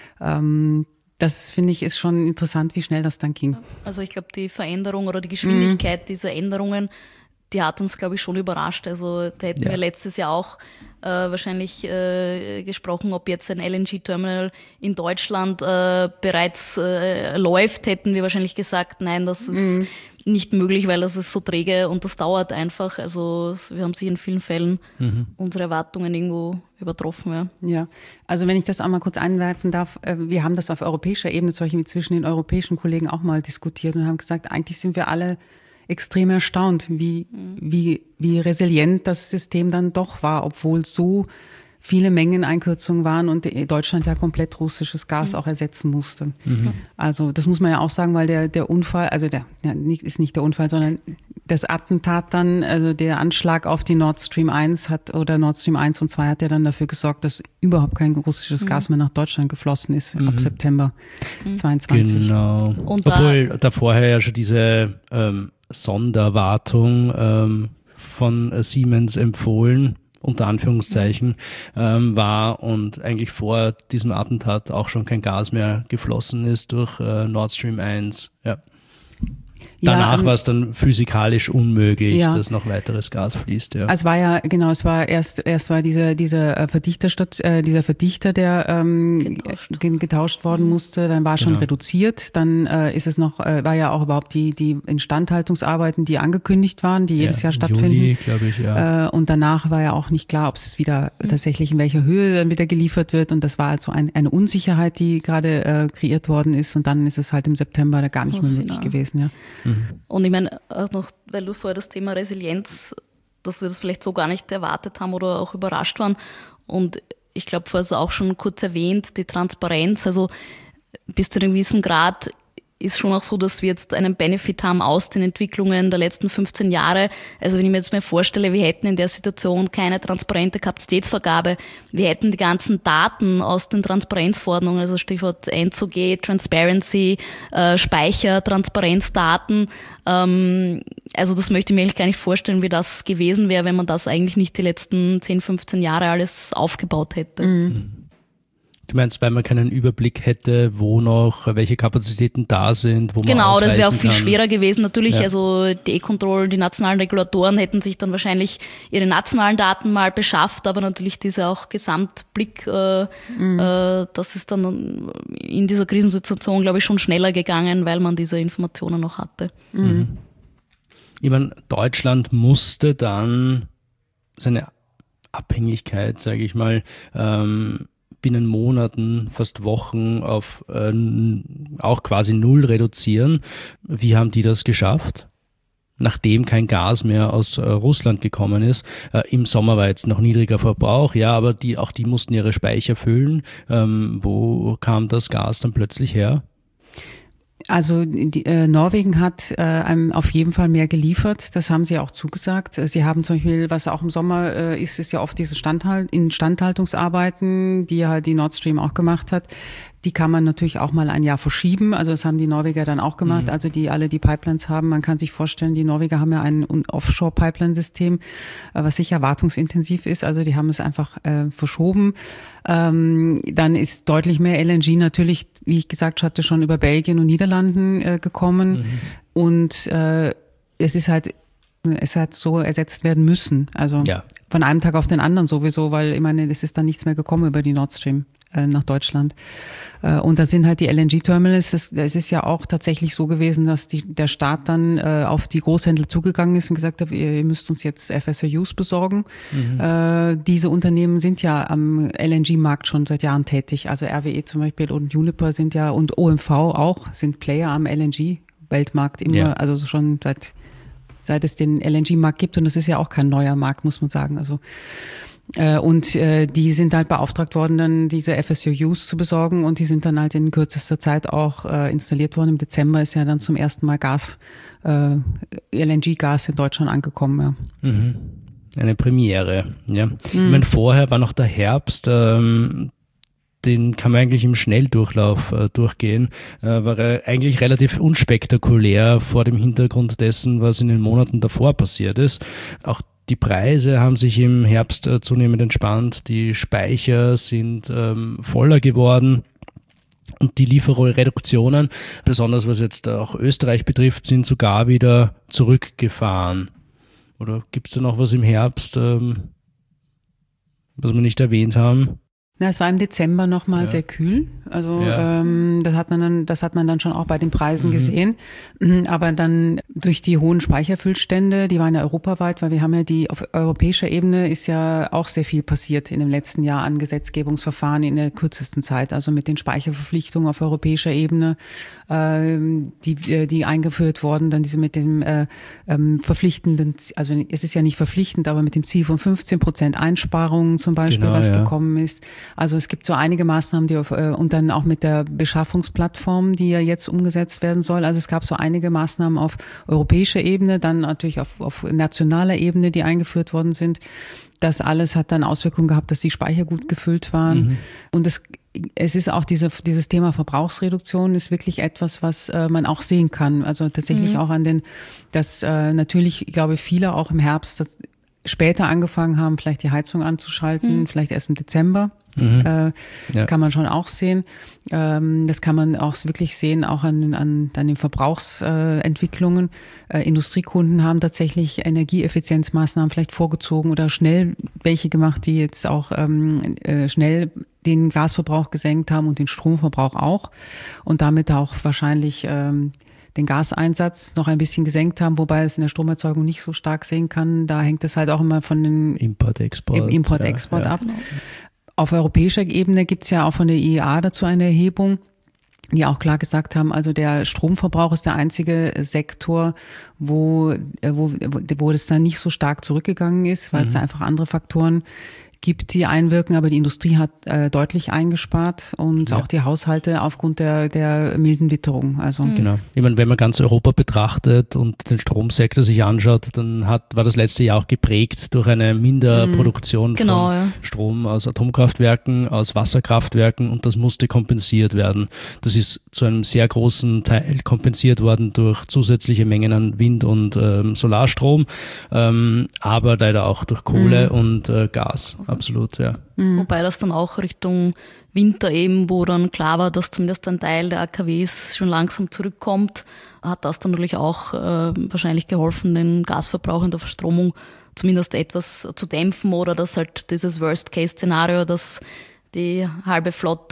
ähm, das finde ich ist schon interessant, wie schnell das dann ging. Also ich glaube, die Veränderung oder die Geschwindigkeit mhm. dieser Änderungen, die hat uns, glaube ich, schon überrascht. Also da hätten ja. wir letztes Jahr auch äh, wahrscheinlich äh, gesprochen, ob jetzt ein L N G-Terminal in Deutschland äh, bereits äh, läuft, hätten wir wahrscheinlich gesagt, nein, das ist mhm. nicht möglich, weil das ist so träge und das dauert einfach. Also wir haben sich in vielen Fällen mhm. unsere Erwartungen irgendwo übertroffen. Ja. ja, also wenn ich das auch mal kurz einwerfen darf, wir haben das auf europäischer Ebene zum Beispiel zwischen den europäischen Kollegen auch mal diskutiert und haben gesagt, eigentlich sind wir alle extrem erstaunt, wie, mhm. wie, wie resilient das System dann doch war, obwohl so viele Mengeneinkürzungen waren und Deutschland ja komplett russisches Gas mhm. auch ersetzen musste. Mhm. Also das muss man ja auch sagen, weil der der Unfall, also der ja, nicht, ist nicht der Unfall, sondern das Attentat dann, also der Anschlag auf die Nord Stream eins hat oder Nord Stream eins und zwei hat ja dann dafür gesorgt, dass überhaupt kein russisches mhm. Gas mehr nach Deutschland geflossen ist mhm. ab September mhm. zweiundzwanzig. Genau. Und da Obwohl da vorher ja schon diese ähm, Sonderwartung ähm, von äh, Siemens empfohlen unter Anführungszeichen, ähm, war und eigentlich vor diesem Attentat auch schon kein Gas mehr geflossen ist durch äh, Nord Stream eins. Ja. Danach ja, ähm, war es dann physikalisch unmöglich, ja. dass noch weiteres Gas fließt. Ja. Es war ja, genau, es war erst, erst war dieser, dieser Verdichter, äh, dieser Verdichter, der ähm, getauscht. getauscht worden musste, dann war schon genau. reduziert, dann äh, ist es noch, äh, war ja auch überhaupt die, die Instandhaltungsarbeiten, die angekündigt waren, die jedes ja, Jahr stattfinden. Juli, glaube ich, ja. Äh, und danach war ja auch nicht klar, ob es wieder mhm. tatsächlich in welcher Höhe dann wieder geliefert wird und das war also ein, eine Unsicherheit, die gerade äh, kreiert worden ist und dann ist es halt im September da gar nicht mehr möglich gewesen, ja. Mhm. Und ich meine, auch noch, weil du vorher das Thema Resilienz, dass wir das vielleicht so gar nicht erwartet haben oder auch überrascht waren. Und ich glaube, vorher hast du auch schon kurz erwähnt, die Transparenz. Also bis zu einem gewissen Grad ist schon auch so, dass wir jetzt einen Benefit haben aus den Entwicklungen der letzten fünfzehn Jahre. Also wenn ich mir jetzt mal vorstelle, wir hätten in der Situation keine transparente Kapazitätsvergabe, wir hätten die ganzen Daten aus den Transparenzverordnungen, also Stichwort N Z G, Transparency, äh, Speicher, Transparenzdaten. Ähm, also das möchte ich mir eigentlich gar nicht vorstellen, wie das gewesen wäre, wenn man das eigentlich nicht die letzten zehn, fünfzehn Jahre alles aufgebaut hätte. Mhm. Du meinst, weil man keinen Überblick hätte, wo noch, welche Kapazitäten da sind, wo man Genau, das wäre auch viel kann. schwerer gewesen. Natürlich, ja. also die E-Control, die nationalen Regulatoren hätten sich dann wahrscheinlich ihre nationalen Daten mal beschafft, aber natürlich dieser auch Gesamtblick, äh, mhm. äh, das ist dann in dieser Krisensituation, glaube ich, schon schneller gegangen, weil man diese Informationen noch hatte. Mhm. Ich meine, Deutschland musste dann seine Abhängigkeit, sage ich mal, ähm, binnen Monaten, fast Wochen auf äh, auch quasi null reduzieren. Wie haben die das geschafft? Nachdem kein Gas mehr aus äh, Russland gekommen ist. Äh, Im Sommer war jetzt noch niedriger Verbrauch, ja, aber die auch die mussten ihre Speicher füllen. Ähm, wo kam das Gas dann plötzlich her? Also die, äh, Norwegen hat äh, einem auf jeden Fall mehr geliefert, das haben sie auch zugesagt. Sie haben zum Beispiel, was auch im Sommer äh, ist, ist ja oft diese Standhalt, Instandhaltungsarbeiten, die ja die Nord Stream auch gemacht hat. Die kann man natürlich auch mal ein Jahr verschieben. Also das haben die Norweger dann auch gemacht. Mhm. Also die alle die Pipelines haben. Man kann sich vorstellen, die Norweger haben ja ein Offshore-Pipeline-System, was sicher wartungsintensiv ist. Also die haben es einfach äh, verschoben. Ähm, dann ist deutlich mehr L N G natürlich, wie ich gesagt hatte, schon über Belgien und Niederlanden äh, gekommen. Mhm. Und äh, es ist halt es hat so ersetzt werden müssen. Also ja. von einem Tag auf den anderen sowieso, weil ich meine, es ist dann nichts mehr gekommen über die Nord Stream. äh, nach Deutschland. Äh, und da sind halt die L N G-Terminals, es, es ist ja auch tatsächlich so gewesen, dass die, der Staat dann äh, auf die Großhändler zugegangen ist und gesagt hat, ihr, ihr müsst uns jetzt F S R Us besorgen. Mhm. Äh, diese Unternehmen sind ja am L N G-Markt schon seit Jahren tätig. Also R W E zum Beispiel und Uniper sind ja und O M V auch, sind Player am L N G-Weltmarkt immer, ja. also schon seit seit es den L N G-Markt gibt. Und das ist ja auch kein neuer Markt, muss man sagen. Also äh, und äh, die sind halt beauftragt worden, dann diese F S R Us zu besorgen. Und die sind dann halt in kürzester Zeit auch äh, installiert worden. Im Dezember ist ja dann zum ersten Mal Gas, äh, L N G-Gas in Deutschland angekommen. Ja. Mhm. Eine Premiere, ja. Mhm. Ich meine, vorher war noch der Herbst, ähm, den kann man eigentlich im Schnelldurchlauf äh, durchgehen, äh, war er eigentlich relativ unspektakulär vor dem Hintergrund dessen, was in den Monaten davor passiert ist. Auch die Preise haben sich im Herbst äh, zunehmend entspannt, die Speicher sind ähm, voller geworden. Und die Lieferreduktionen, besonders was jetzt auch Österreich betrifft, sind sogar wieder zurückgefahren. Oder gibt es da noch was im Herbst, ähm, was wir nicht erwähnt haben? Na, es war im Dezember nochmal ja. sehr kühl. Also ja. ähm, das hat man dann, das hat man dann schon auch bei den Preisen mhm. gesehen. Aber dann durch die hohen Speicherfüllstände, die waren ja europaweit, weil wir haben ja die auf europäischer Ebene ist ja auch sehr viel passiert in dem letzten Jahr an Gesetzgebungsverfahren in der kürzesten Zeit. Also mit den Speicherverpflichtungen auf europäischer Ebene, ähm, die die eingeführt wurden, dann diese mit dem äh, ähm, verpflichtenden, also es ist ja nicht verpflichtend, aber mit dem Ziel von fünfzehn Prozent Einsparungen zum Beispiel, genau, was ja. gekommen ist. Also es gibt so einige Maßnahmen, die auf, und dann auch mit der Beschaffungsplattform, die ja jetzt umgesetzt werden soll. Also es gab so einige Maßnahmen auf europäischer Ebene, dann natürlich auf, auf nationaler Ebene, die eingeführt worden sind. Das alles hat dann Auswirkungen gehabt, dass die Speicher gut gefüllt waren. Mhm. Und es, es ist auch diese, dieses Thema Verbrauchsreduktion ist wirklich etwas, was äh, man auch sehen kann. Also tatsächlich mhm. auch an den, dass äh, natürlich, ich glaube, viele auch im Herbst das später angefangen haben, vielleicht die Heizung anzuschalten, mhm. vielleicht erst im Dezember. Mhm. Äh, das ja. kann man schon auch sehen. Ähm, das kann man auch wirklich sehen, auch an, an, an den Verbrauchsentwicklungen. Äh, Industriekunden haben tatsächlich Energieeffizienzmaßnahmen vielleicht vorgezogen oder schnell welche gemacht, die jetzt auch ähm, äh, schnell den Gasverbrauch gesenkt haben und den Stromverbrauch auch und damit auch wahrscheinlich ähm, den Gaseinsatz noch ein bisschen gesenkt haben, wobei es in der Stromerzeugung nicht so stark sehen kann. Da hängt es halt auch immer von den Import-Export, Import-Export ja, ja. ab. Genau. Auf europäischer Ebene gibt es ja auch von der I E A dazu eine Erhebung, die auch klar gesagt haben, also der Stromverbrauch ist der einzige Sektor, wo, wo, wo das dann nicht so stark zurückgegangen ist, weil mhm. es da einfach andere Faktoren gibt, die einwirken, aber die Industrie hat äh, deutlich eingespart und ja. auch die Haushalte aufgrund der, der milden Witterung. Also mhm. Genau. Ich meine, wenn man ganz Europa betrachtet und den Stromsektor sich anschaut, dann hat, war das letzte Jahr auch geprägt durch eine Minderproduktion mhm. genau, von ja. Strom aus Atomkraftwerken, aus Wasserkraftwerken und das musste kompensiert werden. Das ist zu einem sehr großen Teil kompensiert worden durch zusätzliche Mengen an Wind- und ähm, Solarstrom, ähm, aber leider auch durch Kohle mhm. und äh, Gas. Absolut, ja. Mhm. Wobei das dann auch Richtung Winter eben, wo dann klar war, dass zumindest ein Teil der A K Ws schon langsam zurückkommt, hat das dann natürlich auch äh, wahrscheinlich geholfen, den Gasverbrauch in der Verstromung zumindest etwas zu dämpfen oder dass halt dieses Worst-Case-Szenario, dass die halbe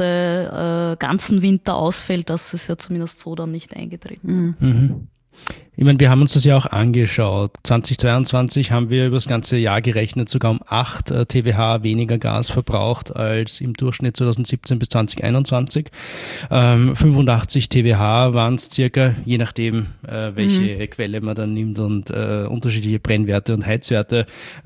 Flotte äh, ganzen Winter ausfällt, das ist ja zumindest so dann nicht eingetreten. Mhm. Mhm. Ich meine, wir haben uns das ja auch angeschaut. zweitausendzweiundzwanzig haben wir über das ganze Jahr gerechnet sogar um acht T W H weniger Gas verbraucht als im Durchschnitt zweitausendsiebzehn bis zweitausendeinundzwanzig. Ähm, fünfundachtzig T W H waren es circa, je nachdem, äh, welche mhm. Quelle man dann nimmt und äh, unterschiedliche Brennwerte und Heizwerte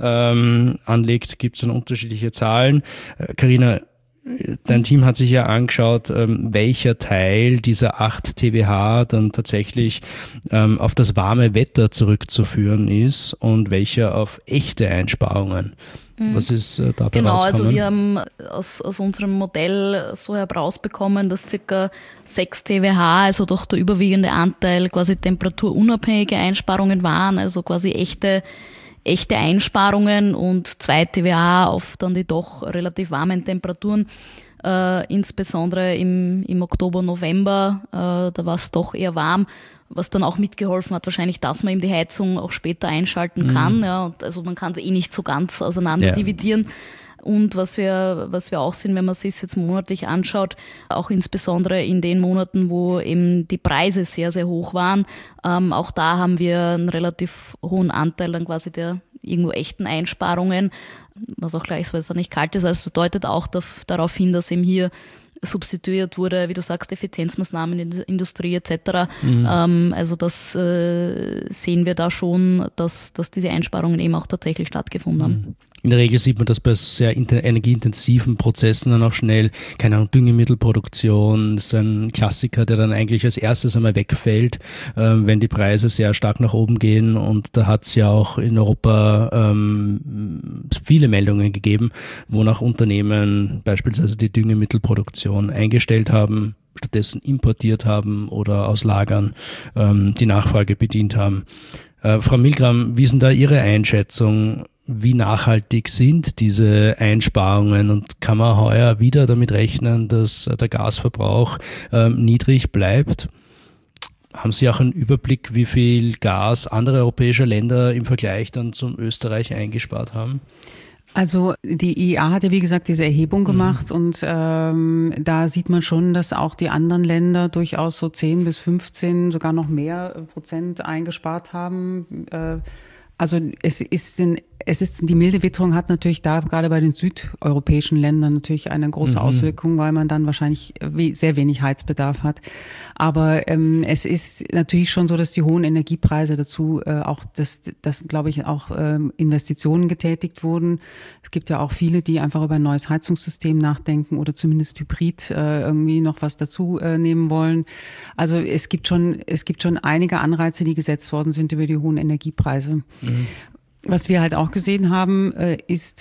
ähm, anlegt, gibt es dann unterschiedliche Zahlen. Carina, dein Team hat sich ja angeschaut, ähm, welcher Teil dieser acht T W H dann tatsächlich ähm, auf das warme Wetter zurückzuführen ist und welcher auf echte Einsparungen. Mhm. Was ist äh, dabei genau, rausgekommen? Genau, also wir haben aus, aus unserem Modell so herausbekommen, dass ca. sechs T W H, also doch der überwiegende Anteil, quasi temperaturunabhängige Einsparungen waren, also quasi echte echte Einsparungen und zwei T W H auf dann die doch relativ warmen Temperaturen, äh, insbesondere im, im Oktober, November, äh, da war es doch eher warm, was dann auch mitgeholfen hat, wahrscheinlich, dass man eben die Heizung auch später einschalten kann. Mhm. Ja, und also man kann es eh nicht so ganz auseinander ja. dividieren. Und was wir, was wir auch sehen, wenn man sich jetzt monatlich anschaut, auch insbesondere in den Monaten, wo eben die Preise sehr, sehr hoch waren, ähm, auch da haben wir einen relativ hohen Anteil dann quasi der irgendwo echten Einsparungen, was auch gleichsweise nicht kalt ist. Also deutet auch darauf hin, dass eben hier substituiert wurde, wie du sagst, Effizienzmaßnahmen in der Industrie et cetera. Mhm. Ähm, also das äh, sehen wir da schon, dass, dass diese Einsparungen eben auch tatsächlich stattgefunden haben. Mhm. In der Regel sieht man das bei sehr energieintensiven Prozessen dann auch schnell, keine Ahnung, Düngemittelproduktion, das ist ein Klassiker, der dann eigentlich als erstes einmal wegfällt, ähm, wenn die Preise sehr stark nach oben gehen, und da hat es ja auch in Europa ähm, viele Meldungen gegeben, wonach Unternehmen beispielsweise die Düngemittelproduktion eingestellt haben, stattdessen importiert haben oder aus Lagern ähm, die Nachfrage bedient haben. Äh, Frau Milgram, wie ist denn da Ihre Einschätzung? Wie nachhaltig sind diese Einsparungen, und kann man heuer wieder damit rechnen, dass der Gasverbrauch ähm, niedrig bleibt? Haben Sie auch einen Überblick, wie viel Gas andere europäische Länder im Vergleich dann zum Österreich eingespart haben? Also die I E A hat ja wie gesagt diese Erhebung gemacht, mhm. und ähm, da sieht man schon, dass auch die anderen Länder durchaus so zehn bis fünfzehn, sogar noch mehr Prozent eingespart haben. Äh, Also es ist, in, es ist die milde Witterung hat natürlich da gerade bei den südeuropäischen Ländern natürlich eine große mhm. Auswirkung, weil man dann wahrscheinlich sehr wenig Heizbedarf hat. Aber ähm, es ist natürlich schon so, dass die hohen Energiepreise dazu äh, auch, dass, dass glaube ich auch ähm, Investitionen getätigt wurden. Es gibt ja auch viele, die einfach über ein neues Heizungssystem nachdenken oder zumindest Hybrid äh, irgendwie noch was dazu äh, nehmen wollen. Also es gibt schon, es gibt schon einige Anreize, die gesetzt worden sind über die hohen Energiepreise. Mhm. Was wir halt auch gesehen haben, ist,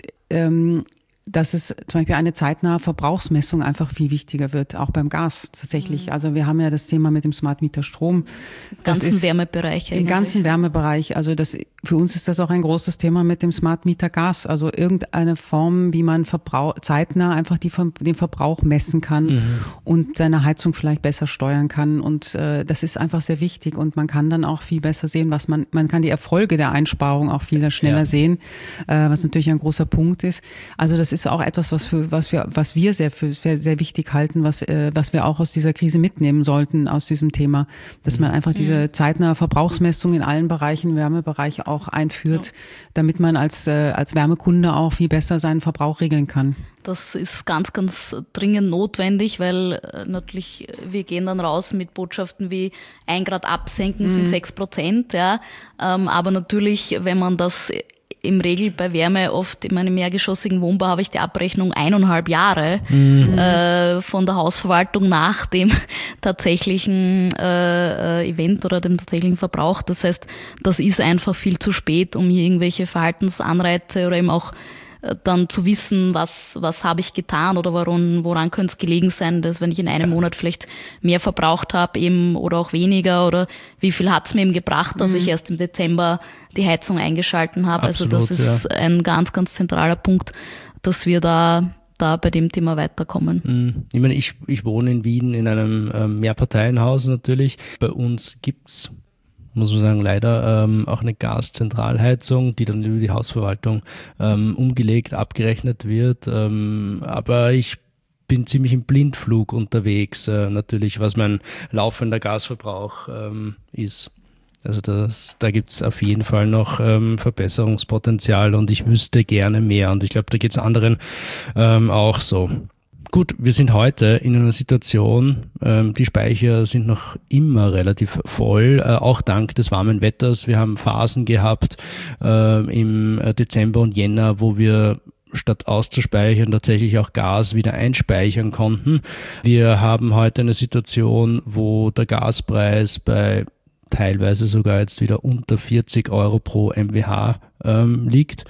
dass es zum Beispiel eine zeitnahe Verbrauchsmessung einfach viel wichtiger wird, auch beim Gas tatsächlich. Mhm. Also wir haben ja das Thema mit dem Smart Meter Strom. Im ganzen Wärmebereich eigentlich. Im ganzen Wärmebereich. Also das, für uns ist das auch ein großes Thema mit dem Smart Meter Gas. Also irgendeine Form, wie man Verbrauch, zeitnah einfach die, den Verbrauch messen kann mhm. und seine Heizung vielleicht besser steuern kann. Und äh, das ist einfach sehr wichtig. Und man kann dann auch viel besser sehen, was man, man kann die Erfolge der Einsparung auch viel schneller ja. sehen, äh, was natürlich ein großer Punkt ist. Also das ist auch etwas, was für was wir was wir sehr für sehr, sehr wichtig halten, was äh, was wir auch aus dieser Krise mitnehmen sollten aus diesem Thema, dass man einfach diese zeitnahe Verbrauchsmessung in allen Bereichen, im Wärmebereich auch einführt, ja. damit man als äh, als Wärmekunde auch viel besser seinen Verbrauch regeln kann. Das ist ganz, ganz dringend notwendig, weil äh, natürlich wir gehen dann raus mit Botschaften wie ein Grad absenken mhm. sind sechs Prozent, ja, ähm, aber natürlich, wenn man das im Regel bei Wärme oft in meinem mehrgeschossigen Wohnbau habe ich die Abrechnung eineinhalb Jahre mhm. äh, von der Hausverwaltung nach dem tatsächlichen äh, Event oder dem tatsächlichen Verbrauch. Das heißt, das ist einfach viel zu spät, um hier irgendwelche Verhaltensanreize oder eben auch dann zu wissen, was was habe ich getan oder woran, woran könnte es gelegen sein, dass wenn ich in einem ja. Monat vielleicht mehr verbraucht habe eben oder auch weniger oder wie viel hat es mir eben gebracht, dass mhm. ich erst im Dezember die Heizung eingeschalten habe. Absolut, also das ist ja. ein ganz, ganz zentraler Punkt, dass wir da da bei dem Thema weiterkommen. Ich meine, ich, ich wohne in Wien in einem äh, Mehrparteienhaus natürlich. Bei uns gibt's, muss man sagen, leider ähm, auch eine Gaszentralheizung, die dann über die Hausverwaltung ähm, umgelegt, abgerechnet wird. Ähm, aber ich bin ziemlich im Blindflug unterwegs, äh, natürlich, was mein laufender Gasverbrauch ähm, ist. Also das, da gibt's auf jeden Fall noch ähm, Verbesserungspotenzial und ich wüsste gerne mehr. Und ich glaube, da geht's anderen ähm, auch so. Gut, wir sind heute in einer Situation, ähm, die Speicher sind noch immer relativ voll, äh, auch dank des warmen Wetters. Wir haben Phasen gehabt äh, im Dezember und Jänner, wo wir statt auszuspeichern tatsächlich auch Gas wieder einspeichern konnten. Wir haben heute eine Situation, wo der Gaspreis bei teilweise sogar jetzt wieder unter vierzig Euro pro Megawatt ähm, liegt.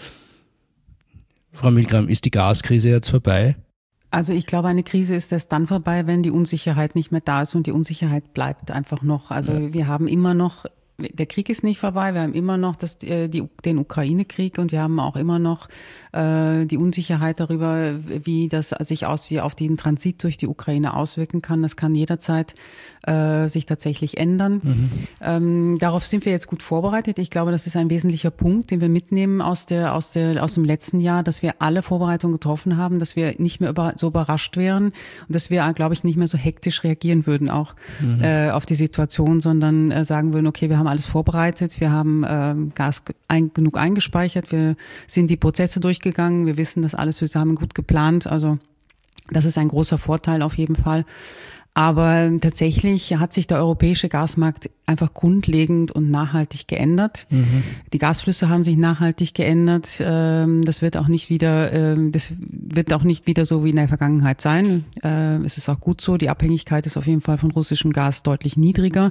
Frau Milgram, ist die Gaskrise jetzt vorbei? Also ich glaube, eine Krise ist erst dann vorbei, wenn die Unsicherheit nicht mehr da ist und die Unsicherheit bleibt einfach noch. Also ja. wir haben immer noch, der Krieg ist nicht vorbei, wir haben immer noch das, die, den Ukraine-Krieg und wir haben auch immer noch äh, die Unsicherheit darüber, wie das sich aus, auf den Transit durch die Ukraine auswirken kann. Das kann jederzeit äh, sich tatsächlich ändern. Mhm. Ähm, darauf sind wir jetzt gut vorbereitet. Ich glaube, das ist ein wesentlicher Punkt, den wir mitnehmen aus der, aus der, aus dem letzten Jahr, dass wir alle Vorbereitungen getroffen haben, dass wir nicht mehr über, so überrascht wären und dass wir, glaube ich, nicht mehr so hektisch reagieren würden auch mhm. äh, auf die Situation, sondern äh, sagen würden, okay, wir haben alles vorbereitet, wir haben äh, Gas ein, genug eingespeichert, wir sind die Prozesse durchgegangen, wir wissen das alles, wir haben gut geplant, also das ist ein großer Vorteil auf jeden Fall. Aber tatsächlich hat sich der europäische Gasmarkt einfach grundlegend und nachhaltig geändert. Mhm. Die Gasflüsse haben sich nachhaltig geändert. Das wird auch nicht wieder, das wird auch nicht wieder so wie in der Vergangenheit sein. Es ist auch gut so. Die Abhängigkeit ist auf jeden Fall von russischem Gas deutlich niedriger.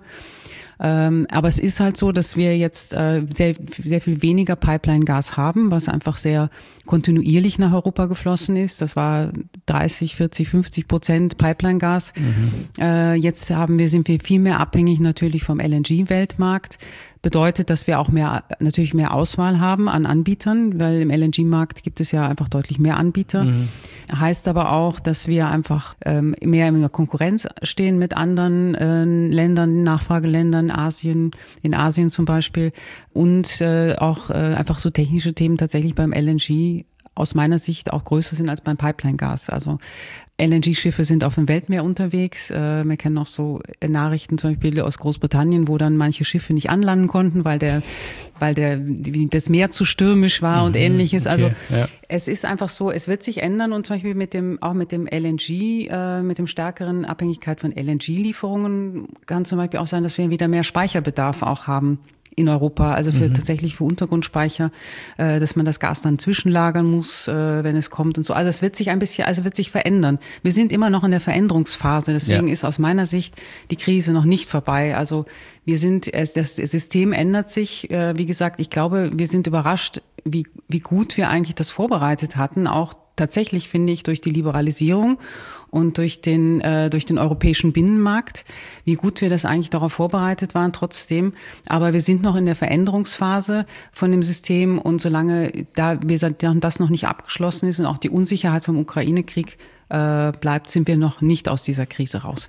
Ähm, aber es ist halt so, dass wir jetzt äh, sehr, sehr viel weniger Pipeline-Gas haben, was einfach sehr kontinuierlich nach Europa geflossen ist. Das war dreißig, vierzig, fünfzig Prozent Pipeline-Gas. Mhm. Äh, jetzt haben wir, sind wir viel mehr abhängig natürlich vom L N G-Weltmarkt. Bedeutet, dass wir auch mehr, natürlich mehr Auswahl haben an Anbietern, weil im L N G-Markt gibt es ja einfach deutlich mehr Anbieter. Mhm. Heißt aber auch, dass wir einfach ähm, mehr in der Konkurrenz stehen mit anderen äh, Ländern, Nachfrageländern, Asien, in Asien zum Beispiel. Und äh, auch äh, einfach so technische Themen tatsächlich beim L N G aus meiner Sicht auch größer sind als beim Pipeline-Gas. Also L N G-Schiffe sind auf dem Weltmeer unterwegs. Äh, wir kennen auch so Nachrichten zum Beispiel aus Großbritannien, wo dann manche Schiffe nicht anlanden konnten, weil der, weil der, das Meer zu stürmisch war mhm, und ähnliches. Also okay, ja. Es ist einfach so, es wird sich ändern und zum Beispiel mit dem, auch mit dem L N G, äh, mit dem stärkeren Abhängigkeit von L N G-Lieferungen kann zum Beispiel auch sein, dass wir wieder mehr Speicherbedarf auch haben in Europa, also für mhm. tatsächlich für Untergrundspeicher, äh, dass man das Gas dann zwischenlagern muss, äh, wenn es kommt und so. Also es wird sich ein bisschen, also wird sich verändern. Wir sind immer noch in der Veränderungsphase, deswegen ja. ist aus meiner Sicht die Krise noch nicht vorbei. Also wir sind, das System ändert sich. Äh, wie gesagt, ich glaube, wir sind überrascht, wie wie gut wir eigentlich das vorbereitet hatten, auch tatsächlich finde ich durch die Liberalisierung und durch den äh, durch den europäischen Binnenmarkt, wie gut wir das eigentlich darauf vorbereitet waren trotzdem. Aber wir sind noch in der Veränderungsphase von dem System und solange da wir das noch nicht abgeschlossen ist und auch die Unsicherheit vom Ukraine-Krieg äh, bleibt, sind wir noch nicht aus dieser Krise raus.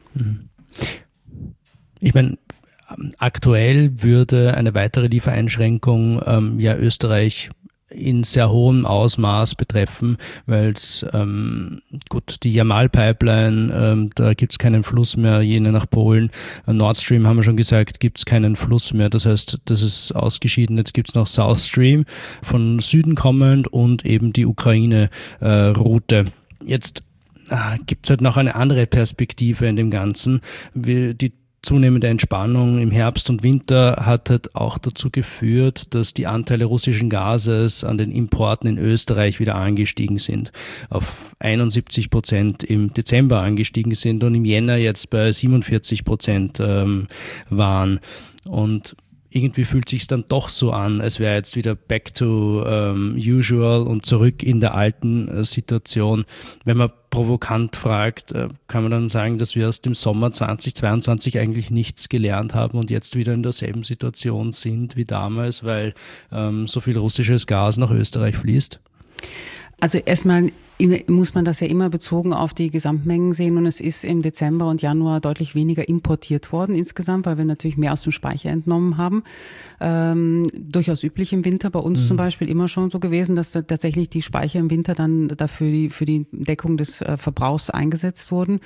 Ich meine, aktuell würde eine weitere Liefereinschränkung ähm, ja Österreich in sehr hohem Ausmaß betreffen, weil es, ähm, gut, die Jamal-Pipeline, ähm, da gibt es keinen Fluss mehr, jene nach Polen. Nord Stream, haben wir schon gesagt, gibt es keinen Fluss mehr. Das heißt, das ist ausgeschieden. Jetzt gibt es noch South Stream, von Süden kommend und eben die Ukraine-Route. Äh, Jetzt äh, gibt es halt noch eine andere Perspektive in dem Ganzen. Wir, die zunehmende Entspannung im Herbst und Winter hat halt auch dazu geführt, dass die Anteile russischen Gases an den Importen in Österreich wieder angestiegen sind, auf einundsiebzig Prozent im Dezember angestiegen sind und im Jänner jetzt bei siebenundvierzig Prozent ähm, waren. Und irgendwie fühlt sich dann doch so an, als wäre jetzt wieder back to um, usual und zurück in der alten äh, Situation. Wenn man provokant fragt, äh, kann man dann sagen, dass wir aus dem Sommer zweitausendzweiundzwanzig eigentlich nichts gelernt haben und jetzt wieder in derselben Situation sind wie damals, weil ähm, so viel russisches Gas nach Österreich fließt? Also erstmal muss man das ja immer bezogen auf die Gesamtmengen sehen und es ist im Dezember und Januar deutlich weniger importiert worden insgesamt, weil wir natürlich mehr aus dem Speicher entnommen haben. Ähm, durchaus üblich im Winter, bei uns mhm. zum Beispiel immer schon so gewesen, dass tatsächlich die Speicher im Winter dann dafür die, für die Deckung des äh, Verbrauchs eingesetzt wurden.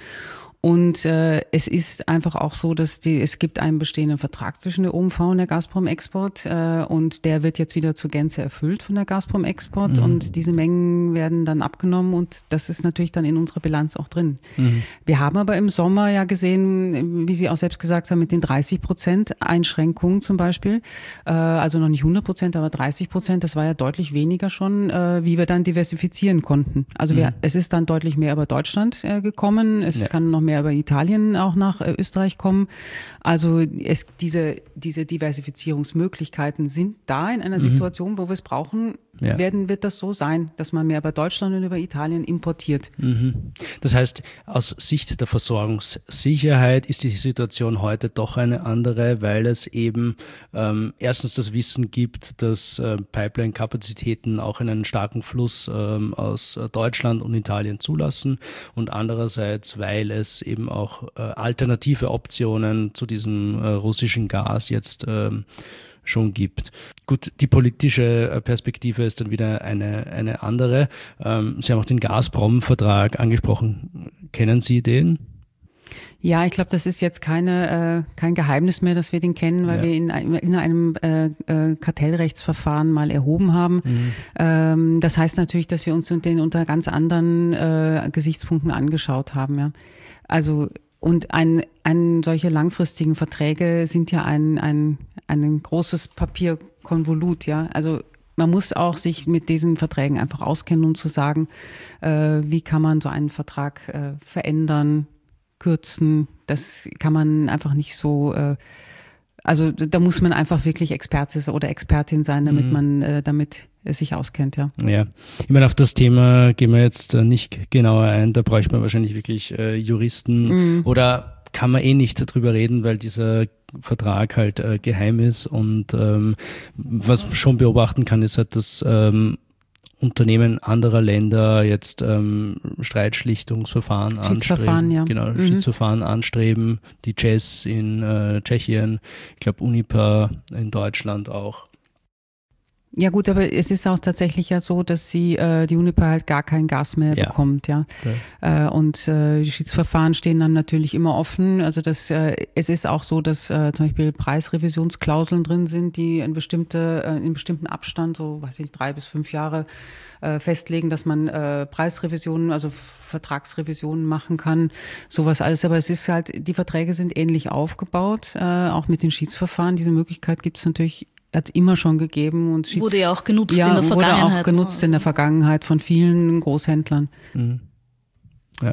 Und äh, es ist einfach auch so, dass die, es gibt einen bestehenden Vertrag zwischen der O M V und der Gazprom Export äh, und der wird jetzt wieder zur Gänze erfüllt von der Gazprom Export mhm. und diese Mengen werden dann abgenommen und das ist natürlich dann in unserer Bilanz auch drin. Mhm. Wir haben aber im Sommer ja gesehen, wie Sie auch selbst gesagt haben, mit den dreißig Prozent Einschränkungen zum Beispiel, äh, also noch nicht hundert Prozent, aber dreißig Prozent, das war ja deutlich weniger schon, äh, wie wir dann diversifizieren konnten. Also wir, mhm. es ist dann deutlich mehr über Deutschland äh, gekommen, es ja. kann noch mehr über Italien auch nach äh, Österreich kommen. Also es, diese, diese Diversifizierungsmöglichkeiten sind da in einer mhm. Situation, wo wir es brauchen, ja. werden, wird das so sein, dass man mehr über Deutschland und über Italien importiert. Mhm. Das heißt, aus Sicht der Versorgungssicherheit ist die Situation heute doch eine andere, weil es eben ähm, erstens das Wissen gibt, dass äh, Pipeline-Kapazitäten auch einen starken Fluss ähm, aus Deutschland und Italien zulassen und andererseits, weil es eben auch äh, alternative Optionen zu diesem äh, russischen Gas jetzt ähm, schon gibt. Gut, die politische Perspektive ist dann wieder eine, eine andere. Ähm, Sie haben auch den Gazprom-Vertrag angesprochen. Kennen Sie den? Ja, ich glaube, das ist jetzt keine, äh, kein Geheimnis mehr, dass wir den kennen, weil ja. wir ihn in, in einem äh, äh, Kartellrechtsverfahren mal erhoben haben. Mhm. Ähm, das heißt natürlich, dass wir uns den unter ganz anderen äh, Gesichtspunkten angeschaut haben. Ja. Also Und ein, ein, solche langfristigen Verträge sind ja ein, ein, ein großes Papierkonvolut, ja. Also man muss auch sich mit diesen Verträgen einfach auskennen, um zu sagen, äh, wie kann man so einen Vertrag äh, verändern, kürzen. Das kann man einfach nicht so, äh, also da muss man einfach wirklich Experte oder Expertin sein, damit mhm. man äh, damit sich auskennt, ja. Ja, ich meine, auf das Thema gehen wir jetzt nicht genauer ein, da bräuchte man wahrscheinlich wirklich äh, Juristen mhm. oder kann man eh nicht darüber reden, weil dieser Vertrag halt äh, geheim ist und ähm, was man schon beobachten kann, ist halt, dass ähm, Unternehmen anderer Länder jetzt ähm, Streitschlichtungsverfahren anstreben. Ja. Genau, mhm. Schiedsverfahren anstreben, die C E S in äh, Tschechien, ich glaube Uniper in Deutschland auch. Ja gut, aber es ist auch tatsächlich ja so, dass sie äh, die Uniper halt gar kein Gas mehr ja. bekommt, ja. ja. Äh, und äh, die Schiedsverfahren stehen dann natürlich immer offen. Also das, äh, es ist auch so, dass äh, zum Beispiel Preisrevisionsklauseln drin sind, die in bestimmte, äh, in bestimmten Abstand, so weiß ich nicht, drei bis fünf Jahre äh, festlegen, dass man äh, Preisrevisionen, also Vertragsrevisionen machen kann, sowas alles. Aber es ist halt, die Verträge sind ähnlich aufgebaut, äh, auch mit den Schiedsverfahren. Diese Möglichkeit gibt es natürlich hat es immer schon gegeben. Und wurde ja auch genutzt ja, in der Vergangenheit. Wurde auch genutzt also. in der Vergangenheit von vielen Großhändlern. Mhm. Ja.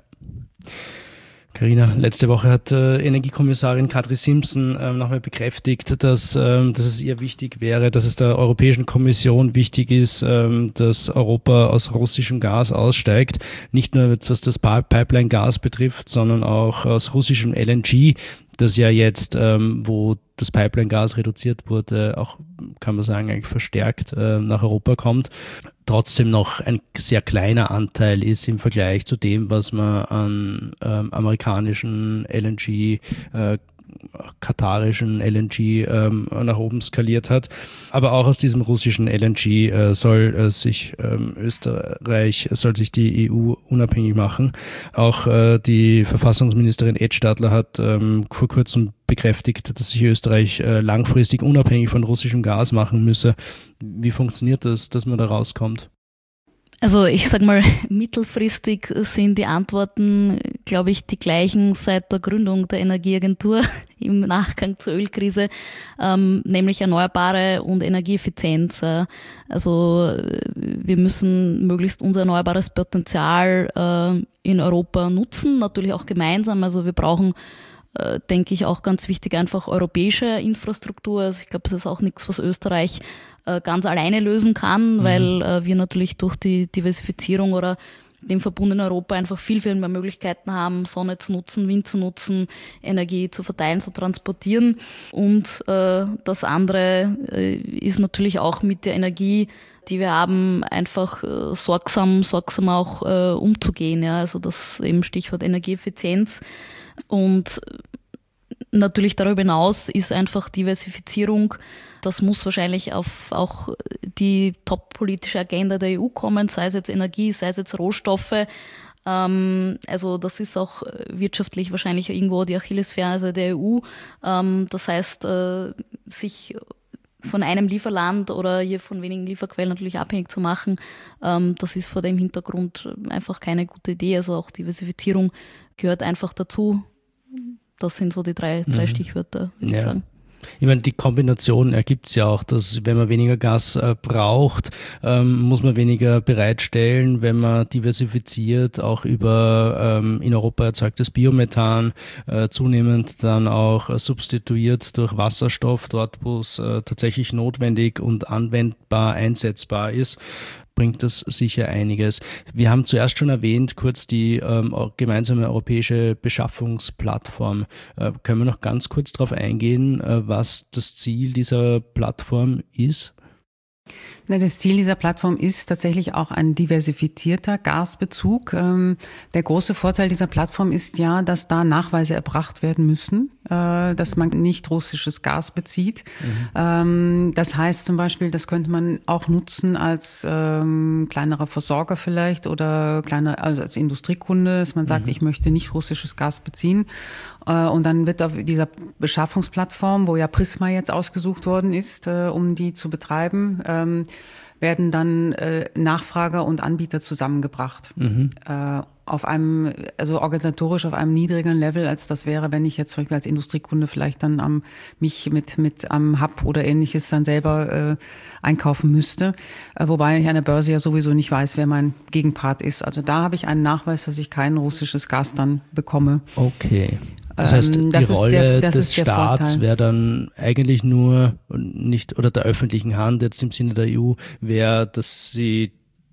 Carina, letzte Woche hat äh, Energiekommissarin Kadri Simson äh, nochmal bekräftigt, dass, ähm, dass es ihr wichtig wäre, dass es der Europäischen Kommission wichtig ist, ähm, dass Europa aus russischem Gas aussteigt. Nicht nur was das Pipeline-Gas betrifft, sondern auch aus russischem L N G, das ja jetzt, ähm, wo das Pipeline-Gas reduziert wurde, auch, kann man sagen, eigentlich verstärkt äh, nach Europa kommt, trotzdem noch ein sehr kleiner Anteil ist im Vergleich zu dem, was man an ähm, amerikanischen L N G, äh, katarischen L N G ähm, nach oben skaliert hat. Aber auch aus diesem russischen L N G äh, soll äh, sich ähm, Österreich, soll sich die E U unabhängig machen. Auch äh, die Verfassungsministerin Edstadler hat ähm, vor kurzem bekräftigt, dass sich Österreich äh, langfristig unabhängig von russischem Gas machen müsse. Wie funktioniert das, dass man da rauskommt? Also ich sag mal, mittelfristig sind die Antworten, glaube ich, die gleichen seit der Gründung der Energieagentur im Nachgang zur Ölkrise, ähm, nämlich Erneuerbare und Energieeffizienz. Also wir müssen möglichst unser erneuerbares Potenzial äh, in Europa nutzen, natürlich auch gemeinsam. Also wir brauchen, äh, denke ich, auch ganz wichtig einfach europäische Infrastruktur. Also ich glaube, das ist auch nichts, was Österreich ganz alleine lösen kann, mhm. weil äh, wir natürlich durch die Diversifizierung oder dem Verbund in Europa einfach viel, viel mehr Möglichkeiten haben, Sonne zu nutzen, Wind zu nutzen, Energie zu verteilen, zu transportieren. Und äh, das andere äh, ist natürlich auch mit der Energie, die wir haben, einfach äh, sorgsam, sorgsam auch äh, umzugehen. Ja? Also das eben Stichwort Energieeffizienz. Und natürlich darüber hinaus ist einfach Diversifizierung, das muss wahrscheinlich auf auch die top-politische Agenda der E U kommen, sei es jetzt Energie, sei es jetzt Rohstoffe. Ähm, also das ist auch wirtschaftlich wahrscheinlich irgendwo die Achillesferse der E U. Ähm, das heißt, äh, sich von einem Lieferland oder hier von wenigen Lieferquellen natürlich abhängig zu machen, ähm, das ist vor dem Hintergrund einfach keine gute Idee. Also auch Diversifizierung gehört einfach dazu. Das sind so die drei, drei Stichwörter, würde ja. ich sagen. Ich meine, die Kombination ergibt es ja auch, dass wenn man weniger Gas äh, braucht, ähm, muss man weniger bereitstellen, wenn man diversifiziert, auch über ähm, in Europa erzeugtes Biomethan, äh, zunehmend dann auch äh, substituiert durch Wasserstoff, dort wo es äh, tatsächlich notwendig und anwendbar, einsetzbar ist, bringt das sicher einiges. Wir haben zuerst schon erwähnt, kurz die ähm, gemeinsame europäische Beschaffungsplattform. Äh, können wir noch ganz kurz darauf eingehen, äh, was das Ziel dieser Plattform ist? Das Ziel dieser Plattform ist tatsächlich auch ein diversifizierter Gasbezug. Der große Vorteil dieser Plattform ist ja, dass da Nachweise erbracht werden müssen, dass man nicht russisches Gas bezieht. Mhm. Das heißt zum Beispiel, das könnte man auch nutzen als kleinerer Versorger vielleicht oder kleiner, also als Industriekunde, dass man sagt, mhm. ich möchte nicht russisches Gas beziehen. Und dann wird auf dieser Beschaffungsplattform, wo ja Prisma jetzt ausgesucht worden ist, um die zu betreiben, werden dann Nachfrager und Anbieter zusammengebracht. Mhm. Auf einem, also organisatorisch auf einem niedrigeren Level, als das wäre, wenn ich jetzt zum Beispiel als Industriekunde vielleicht dann am, mich mit, mit am Hub oder ähnliches dann selber äh, einkaufen müsste. Äh, wobei ich an der Börse ja sowieso nicht weiß, wer mein Gegenpart ist. Also da habe ich einen Nachweis, dass ich kein russisches Gas dann bekomme. Okay. Das heißt, die das Rolle der, des Staats wäre dann eigentlich nur nicht, oder der öffentlichen Hand jetzt im Sinne der E U, wäre, dass sie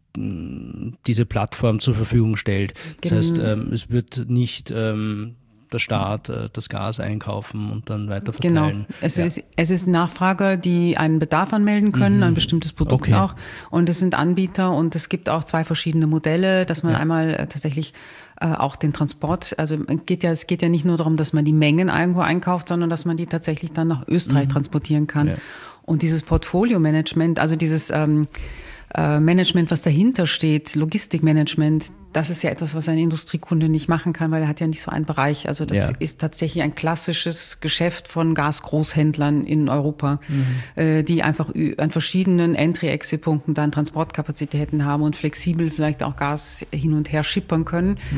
diese Plattform zur Verfügung stellt. Das genau. heißt, ähm, es wird nicht ähm, der Staat äh, das Gas einkaufen und dann weiter verteilen. Genau. Es, ja. ist, es ist Nachfrager, die einen Bedarf anmelden können, mhm. ein bestimmtes Produkt okay. auch. Und es sind Anbieter und es gibt auch zwei verschiedene Modelle, dass man ja. einmal äh, tatsächlich äh, auch den Transport, also geht ja, es geht ja nicht nur darum, dass man die Mengen irgendwo einkauft, sondern dass man die tatsächlich dann nach Österreich mhm. transportieren kann. Ja. Und dieses Portfolio-Management, also dieses ähm, Management, was dahinter steht, Logistikmanagement, das ist ja etwas, was ein Industriekunde nicht machen kann, weil er hat ja nicht so einen Bereich. Also das ja. ist tatsächlich ein klassisches Geschäft von Gasgroßhändlern in Europa, mhm. die einfach an verschiedenen Entry-Exit-Punkten dann Transportkapazitäten haben und flexibel vielleicht auch Gas hin und her schippern können. Mhm.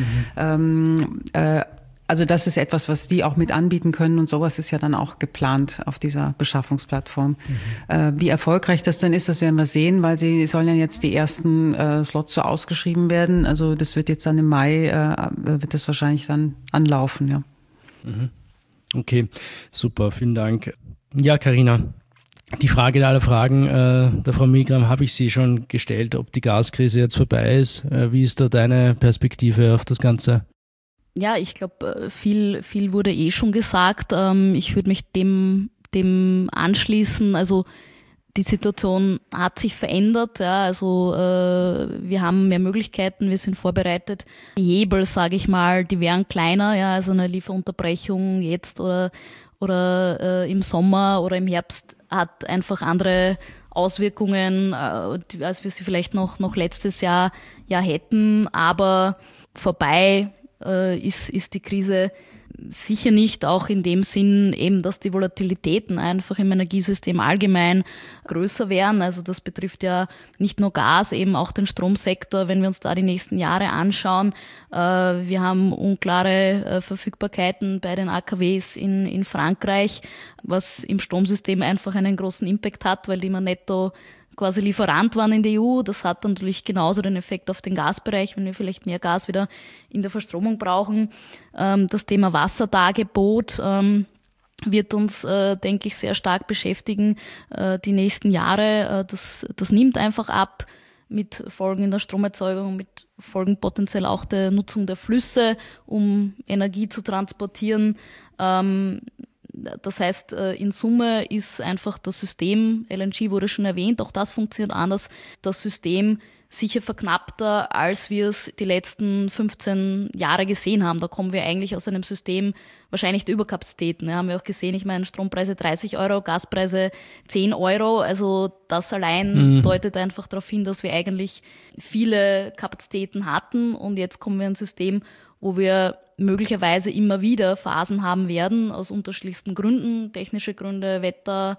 Ähm, äh, Also das ist etwas, was die auch mit anbieten können und sowas ist ja dann auch geplant auf dieser Beschaffungsplattform. Mhm. Äh, wie erfolgreich das dann ist, das werden wir sehen, weil sie sollen ja jetzt die ersten äh, Slots so ausgeschrieben werden. Also das wird jetzt dann im Mai, äh, wird das wahrscheinlich dann anlaufen, ja. Mhm. Okay, super, vielen Dank. Ja, Carina, die Frage aller Fragen äh, der Frau Milgram habe ich Sie schon gestellt, ob die Gaskrise jetzt vorbei ist. Äh, wie ist da deine Perspektive auf das Ganze? Ja, ich glaube, viel, viel wurde eh schon gesagt. Ich würde mich dem, dem anschließen. Also die Situation hat sich verändert. Ja, also wir haben mehr Möglichkeiten, wir sind vorbereitet. Die Hebel, sage ich mal, die wären kleiner. Ja, also eine Lieferunterbrechung jetzt oder, oder im Sommer oder im Herbst hat einfach andere Auswirkungen, als wir sie vielleicht noch, noch letztes Jahr, Jahr hätten. Aber vorbei Ist, ist die Krise sicher nicht, auch in dem Sinn eben, dass die Volatilitäten einfach im Energiesystem allgemein größer werden. Also das betrifft ja nicht nur Gas, eben auch den Stromsektor, wenn wir uns da die nächsten Jahre anschauen. Wir haben unklare Verfügbarkeiten bei den A K Ws in, in Frankreich, was im Stromsystem einfach einen großen Impact hat, weil die immer netto quasi Lieferant waren in der E U. Das hat natürlich genauso den Effekt auf den Gasbereich, wenn wir vielleicht mehr Gas wieder in der Verstromung brauchen. Das Thema Wasserdargebot wird uns, denke ich, sehr stark beschäftigen die nächsten Jahre. Das, das nimmt einfach ab mit Folgen in der Stromerzeugung, mit Folgen potenziell auch der Nutzung der Flüsse, um Energie zu transportieren. Das heißt, in Summe ist einfach das System, L N G wurde schon erwähnt, auch das funktioniert anders, das System sicher verknappter, als wir es die letzten fünfzehn Jahre gesehen haben. Da kommen wir eigentlich aus einem System wahrscheinlich der Überkapazitäten. Ja, haben wir auch gesehen, ich meine, Strompreise dreißig Euro, Gaspreise zehn Euro. Also das allein mhm. deutet einfach darauf hin, dass wir eigentlich viele Kapazitäten hatten und jetzt kommen wir in ein System, wo wir möglicherweise immer wieder Phasen haben werden, aus unterschiedlichsten Gründen, technische Gründe, Wetter,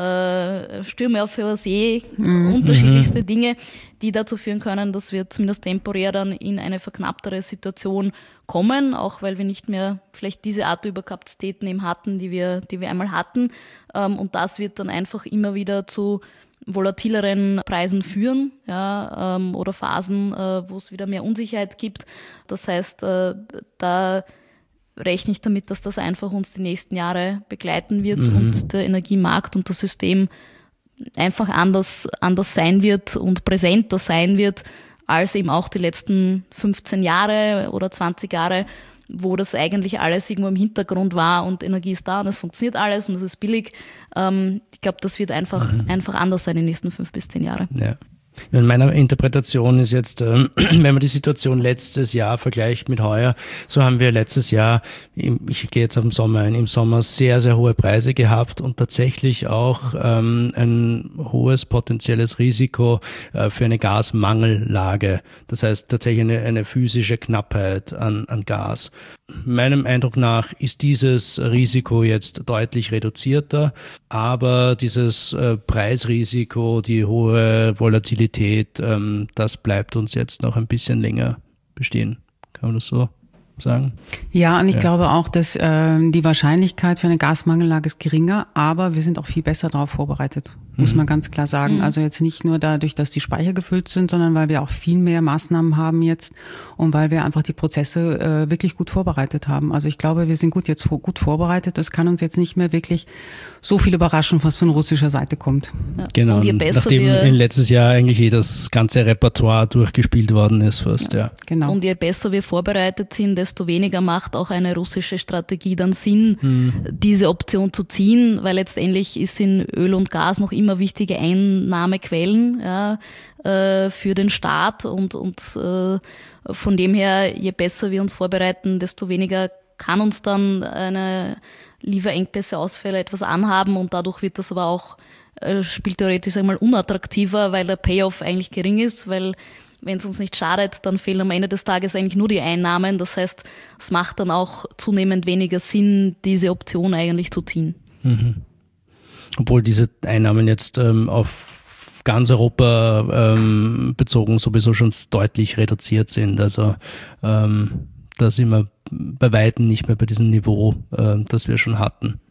äh, Stürme auf der See, mhm. unterschiedlichste Dinge, die dazu führen können, dass wir zumindest temporär dann in eine verknapptere Situation kommen, auch weil wir nicht mehr vielleicht diese Art der Überkapazitäten eben hatten, die wir, die wir einmal hatten. Ähm, und das wird dann einfach immer wieder zu volatileren Preisen führen, ja, ähm, oder Phasen, äh, wo es wieder mehr Unsicherheit gibt. Das heißt, äh, da rechne ich damit, dass das einfach uns die nächsten Jahre begleiten wird mhm. und der Energiemarkt und das System einfach anders, anders sein wird und präsenter sein wird, als eben auch die letzten fünfzehn Jahre oder zwanzig Jahre, wo das eigentlich alles irgendwo im Hintergrund war und Energie ist da und es funktioniert alles und es ist billig. Ähm, ich glaube, das wird einfach, mhm. einfach anders sein in den nächsten fünf bis zehn Jahren. Ja. In meiner Interpretation ist jetzt, äh, wenn man die Situation letztes Jahr vergleicht mit heuer, so haben wir letztes Jahr, im, ich gehe jetzt auf den Sommer ein, im Sommer sehr, sehr hohe Preise gehabt und tatsächlich auch ähm, ein hohes potenzielles Risiko äh, für eine Gasmangellage. Das heißt tatsächlich eine, eine physische Knappheit an, an Gas. Meinem Eindruck nach ist dieses Risiko jetzt deutlich reduzierter, aber dieses äh, Preisrisiko, die hohe Volatilität, ähm, das bleibt uns jetzt noch ein bisschen länger bestehen. Kann man das so sagen? Ja, und ich ja. glaube auch, dass äh, die Wahrscheinlichkeit für eine Gasmangellage ist geringer, aber wir sind auch viel besser darauf vorbereitet, muss mhm. man ganz klar sagen. Mhm. Also jetzt nicht nur dadurch, dass die Speicher gefüllt sind, sondern weil wir auch viel mehr Maßnahmen haben jetzt und weil wir einfach die Prozesse äh, wirklich gut vorbereitet haben. Also ich glaube, wir sind gut jetzt gut vorbereitet. Es kann uns jetzt nicht mehr wirklich so viel überraschen, was von russischer Seite kommt. Ja. Genau, und je besser nachdem wir, in letztes Jahr eigentlich eh das ganze Repertoire durchgespielt worden ist fast. Ja, ja. Genau. Und je besser wir vorbereitet sind, desto weniger macht auch eine russische Strategie dann Sinn, hm. diese Option zu ziehen, weil letztendlich ist in Öl und Gas noch immer wichtige Einnahmequellen, ja, äh, für den Staat und, und äh, von dem her, je besser wir uns vorbereiten, desto weniger kann uns dann eine Lieferengpässe, Ausfälle etwas anhaben und dadurch wird das aber auch äh, spieltheoretisch einmal unattraktiver, weil der Payoff eigentlich gering ist, weil wenn es uns nicht schadet, dann fehlen am Ende des Tages eigentlich nur die Einnahmen. Das heißt, es macht dann auch zunehmend weniger Sinn, diese Option eigentlich zu ziehen. Mhm. Obwohl diese Einnahmen jetzt ähm, auf ganz Europa ähm, bezogen sowieso schon deutlich reduziert sind. Also ähm, da sind wir bei Weitem nicht mehr bei diesem Niveau, äh, das wir schon hatten.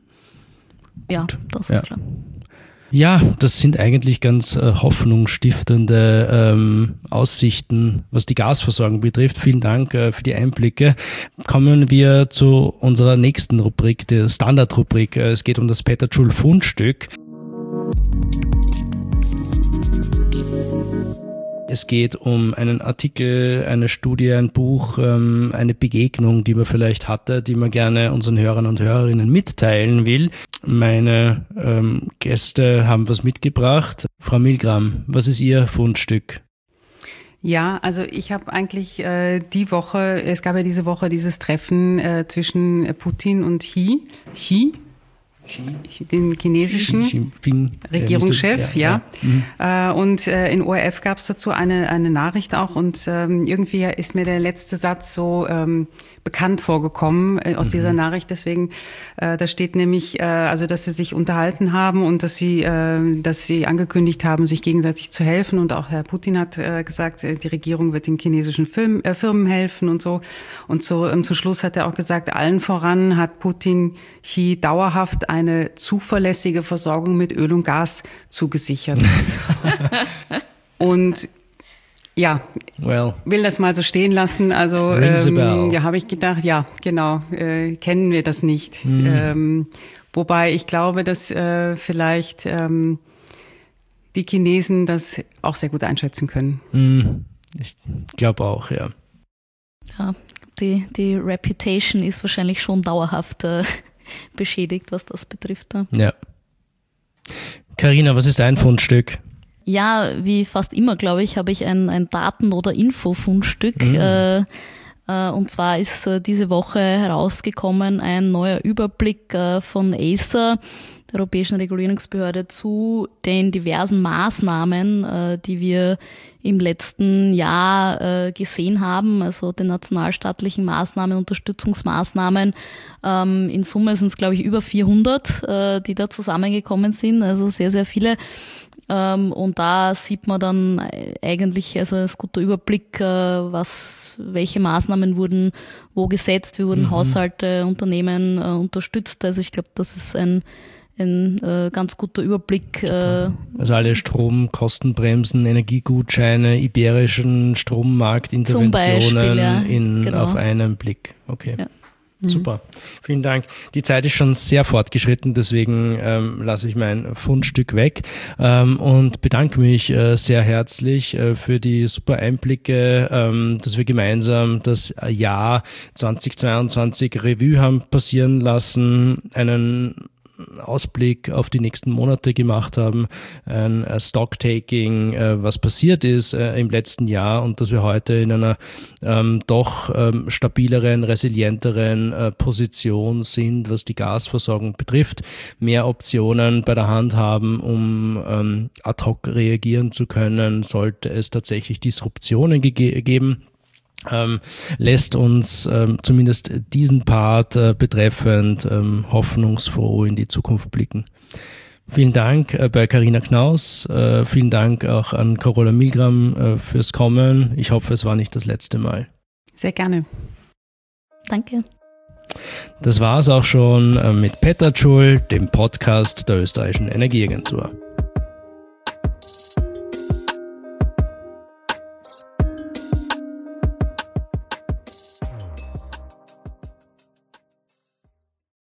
Ja, Und, das ist ja. klar. Ja, das sind eigentlich ganz äh, hoffnungsstiftende ähm, Aussichten, was die Gasversorgung betrifft. Vielen Dank äh, für die Einblicke. Kommen wir zu unserer nächsten Rubrik, der Standardrubrik. Äh, es geht um das Peterjoule-Fundstück. Es geht um einen Artikel, eine Studie, ein Buch, ähm, eine Begegnung, die man vielleicht hatte, die man gerne unseren Hörern und Hörerinnen mitteilen will. Meine ähm, Gäste haben was mitgebracht. Frau Milgram, was ist Ihr Fundstück? Ja, also ich habe eigentlich äh, die Woche, es gab ja diese Woche dieses Treffen äh, zwischen Putin und Xi, Xi, Xi. den chinesischen Xi Jinping, Regierungschef, ja. ja. ja. Mhm. Äh, und äh, in O R F gab es dazu eine eine Nachricht auch und ähm, irgendwie ist mir der letzte Satz so ähm, bekannt vorgekommen äh, aus mhm. dieser Nachricht. Deswegen, äh, da steht nämlich, äh, also dass sie sich unterhalten haben und dass sie, äh, dass sie angekündigt haben, sich gegenseitig zu helfen. Und auch Herr Putin hat äh, gesagt, äh, die Regierung wird den chinesischen Film, äh, Firmen helfen und so. Und so ähm, zum Schluss hat er auch gesagt, allen voran hat Putin Xi dauerhaft eine zuverlässige Versorgung mit Öl und Gas zugesichert. Und ja, well. will das mal so stehen lassen. Also ähm, ja, habe ich gedacht, ja, genau, äh, kennen wir das nicht. Mm. Ähm, wobei ich glaube, dass äh, vielleicht ähm, die Chinesen das auch sehr gut einschätzen können. Mm. Ich glaube auch, ja. Ja, die, die Reputation ist wahrscheinlich schon dauerhaft äh, beschädigt, was das betrifft. Ja. Carina, was ist dein Fundstück? Ja, wie fast immer, glaube ich, habe ich ein, ein Daten- oder Info-Fundstück. Mhm. Äh, äh, und zwar ist äh, diese Woche herausgekommen ein neuer Überblick äh, von Acer, der Europäischen Regulierungsbehörde, zu den diversen Maßnahmen, äh, die wir im letzten Jahr äh, gesehen haben, also den nationalstaatlichen Maßnahmen, Unterstützungsmaßnahmen. Ähm, in Summe sind es, glaube ich, über vierhundert, äh, die da zusammengekommen sind, also sehr, sehr viele. Ähm, und da sieht man dann eigentlich, also ein guter Überblick, äh, was welche Maßnahmen wurden wo gesetzt, wie wurden mhm. Haushalte, Unternehmen äh, unterstützt. Also ich glaube, das ist ein, ein äh, ganz guter Überblick. Äh, also alle Stromkostenbremsen, Energiegutscheine, iberischen Strommarktinterventionen Beispiel, ja. in, genau. auf einen Blick. Okay. Ja. Super, vielen Dank. Die Zeit ist schon sehr fortgeschritten, deswegen ähm, lasse ich mein Fundstück weg ähm, und bedanke mich äh, sehr herzlich äh, für die super Einblicke, ähm, dass wir gemeinsam das Jahr zweitausendzweiundzwanzig Revue haben passieren lassen, einen Ausblick auf die nächsten Monate gemacht haben, ein Stocktaking, was passiert ist im letzten Jahr und dass wir heute in einer ähm, doch ähm, stabileren, resilienteren äh, Position sind, was die Gasversorgung betrifft, mehr Optionen bei der Hand haben, um ähm, ad hoc reagieren zu können, sollte es tatsächlich Disruptionen ge- geben. Ähm, lässt uns ähm, zumindest diesen Part äh, betreffend ähm, hoffnungsfroh in die Zukunft blicken. Vielen Dank äh, bei Carina Knaus, äh, vielen Dank auch an Carola Milgram äh, fürs Kommen. Ich hoffe, es war nicht das letzte Mal. Sehr gerne. Danke. Das war es auch schon äh, mit Petrajoule, dem Podcast der Österreichischen Energieagentur.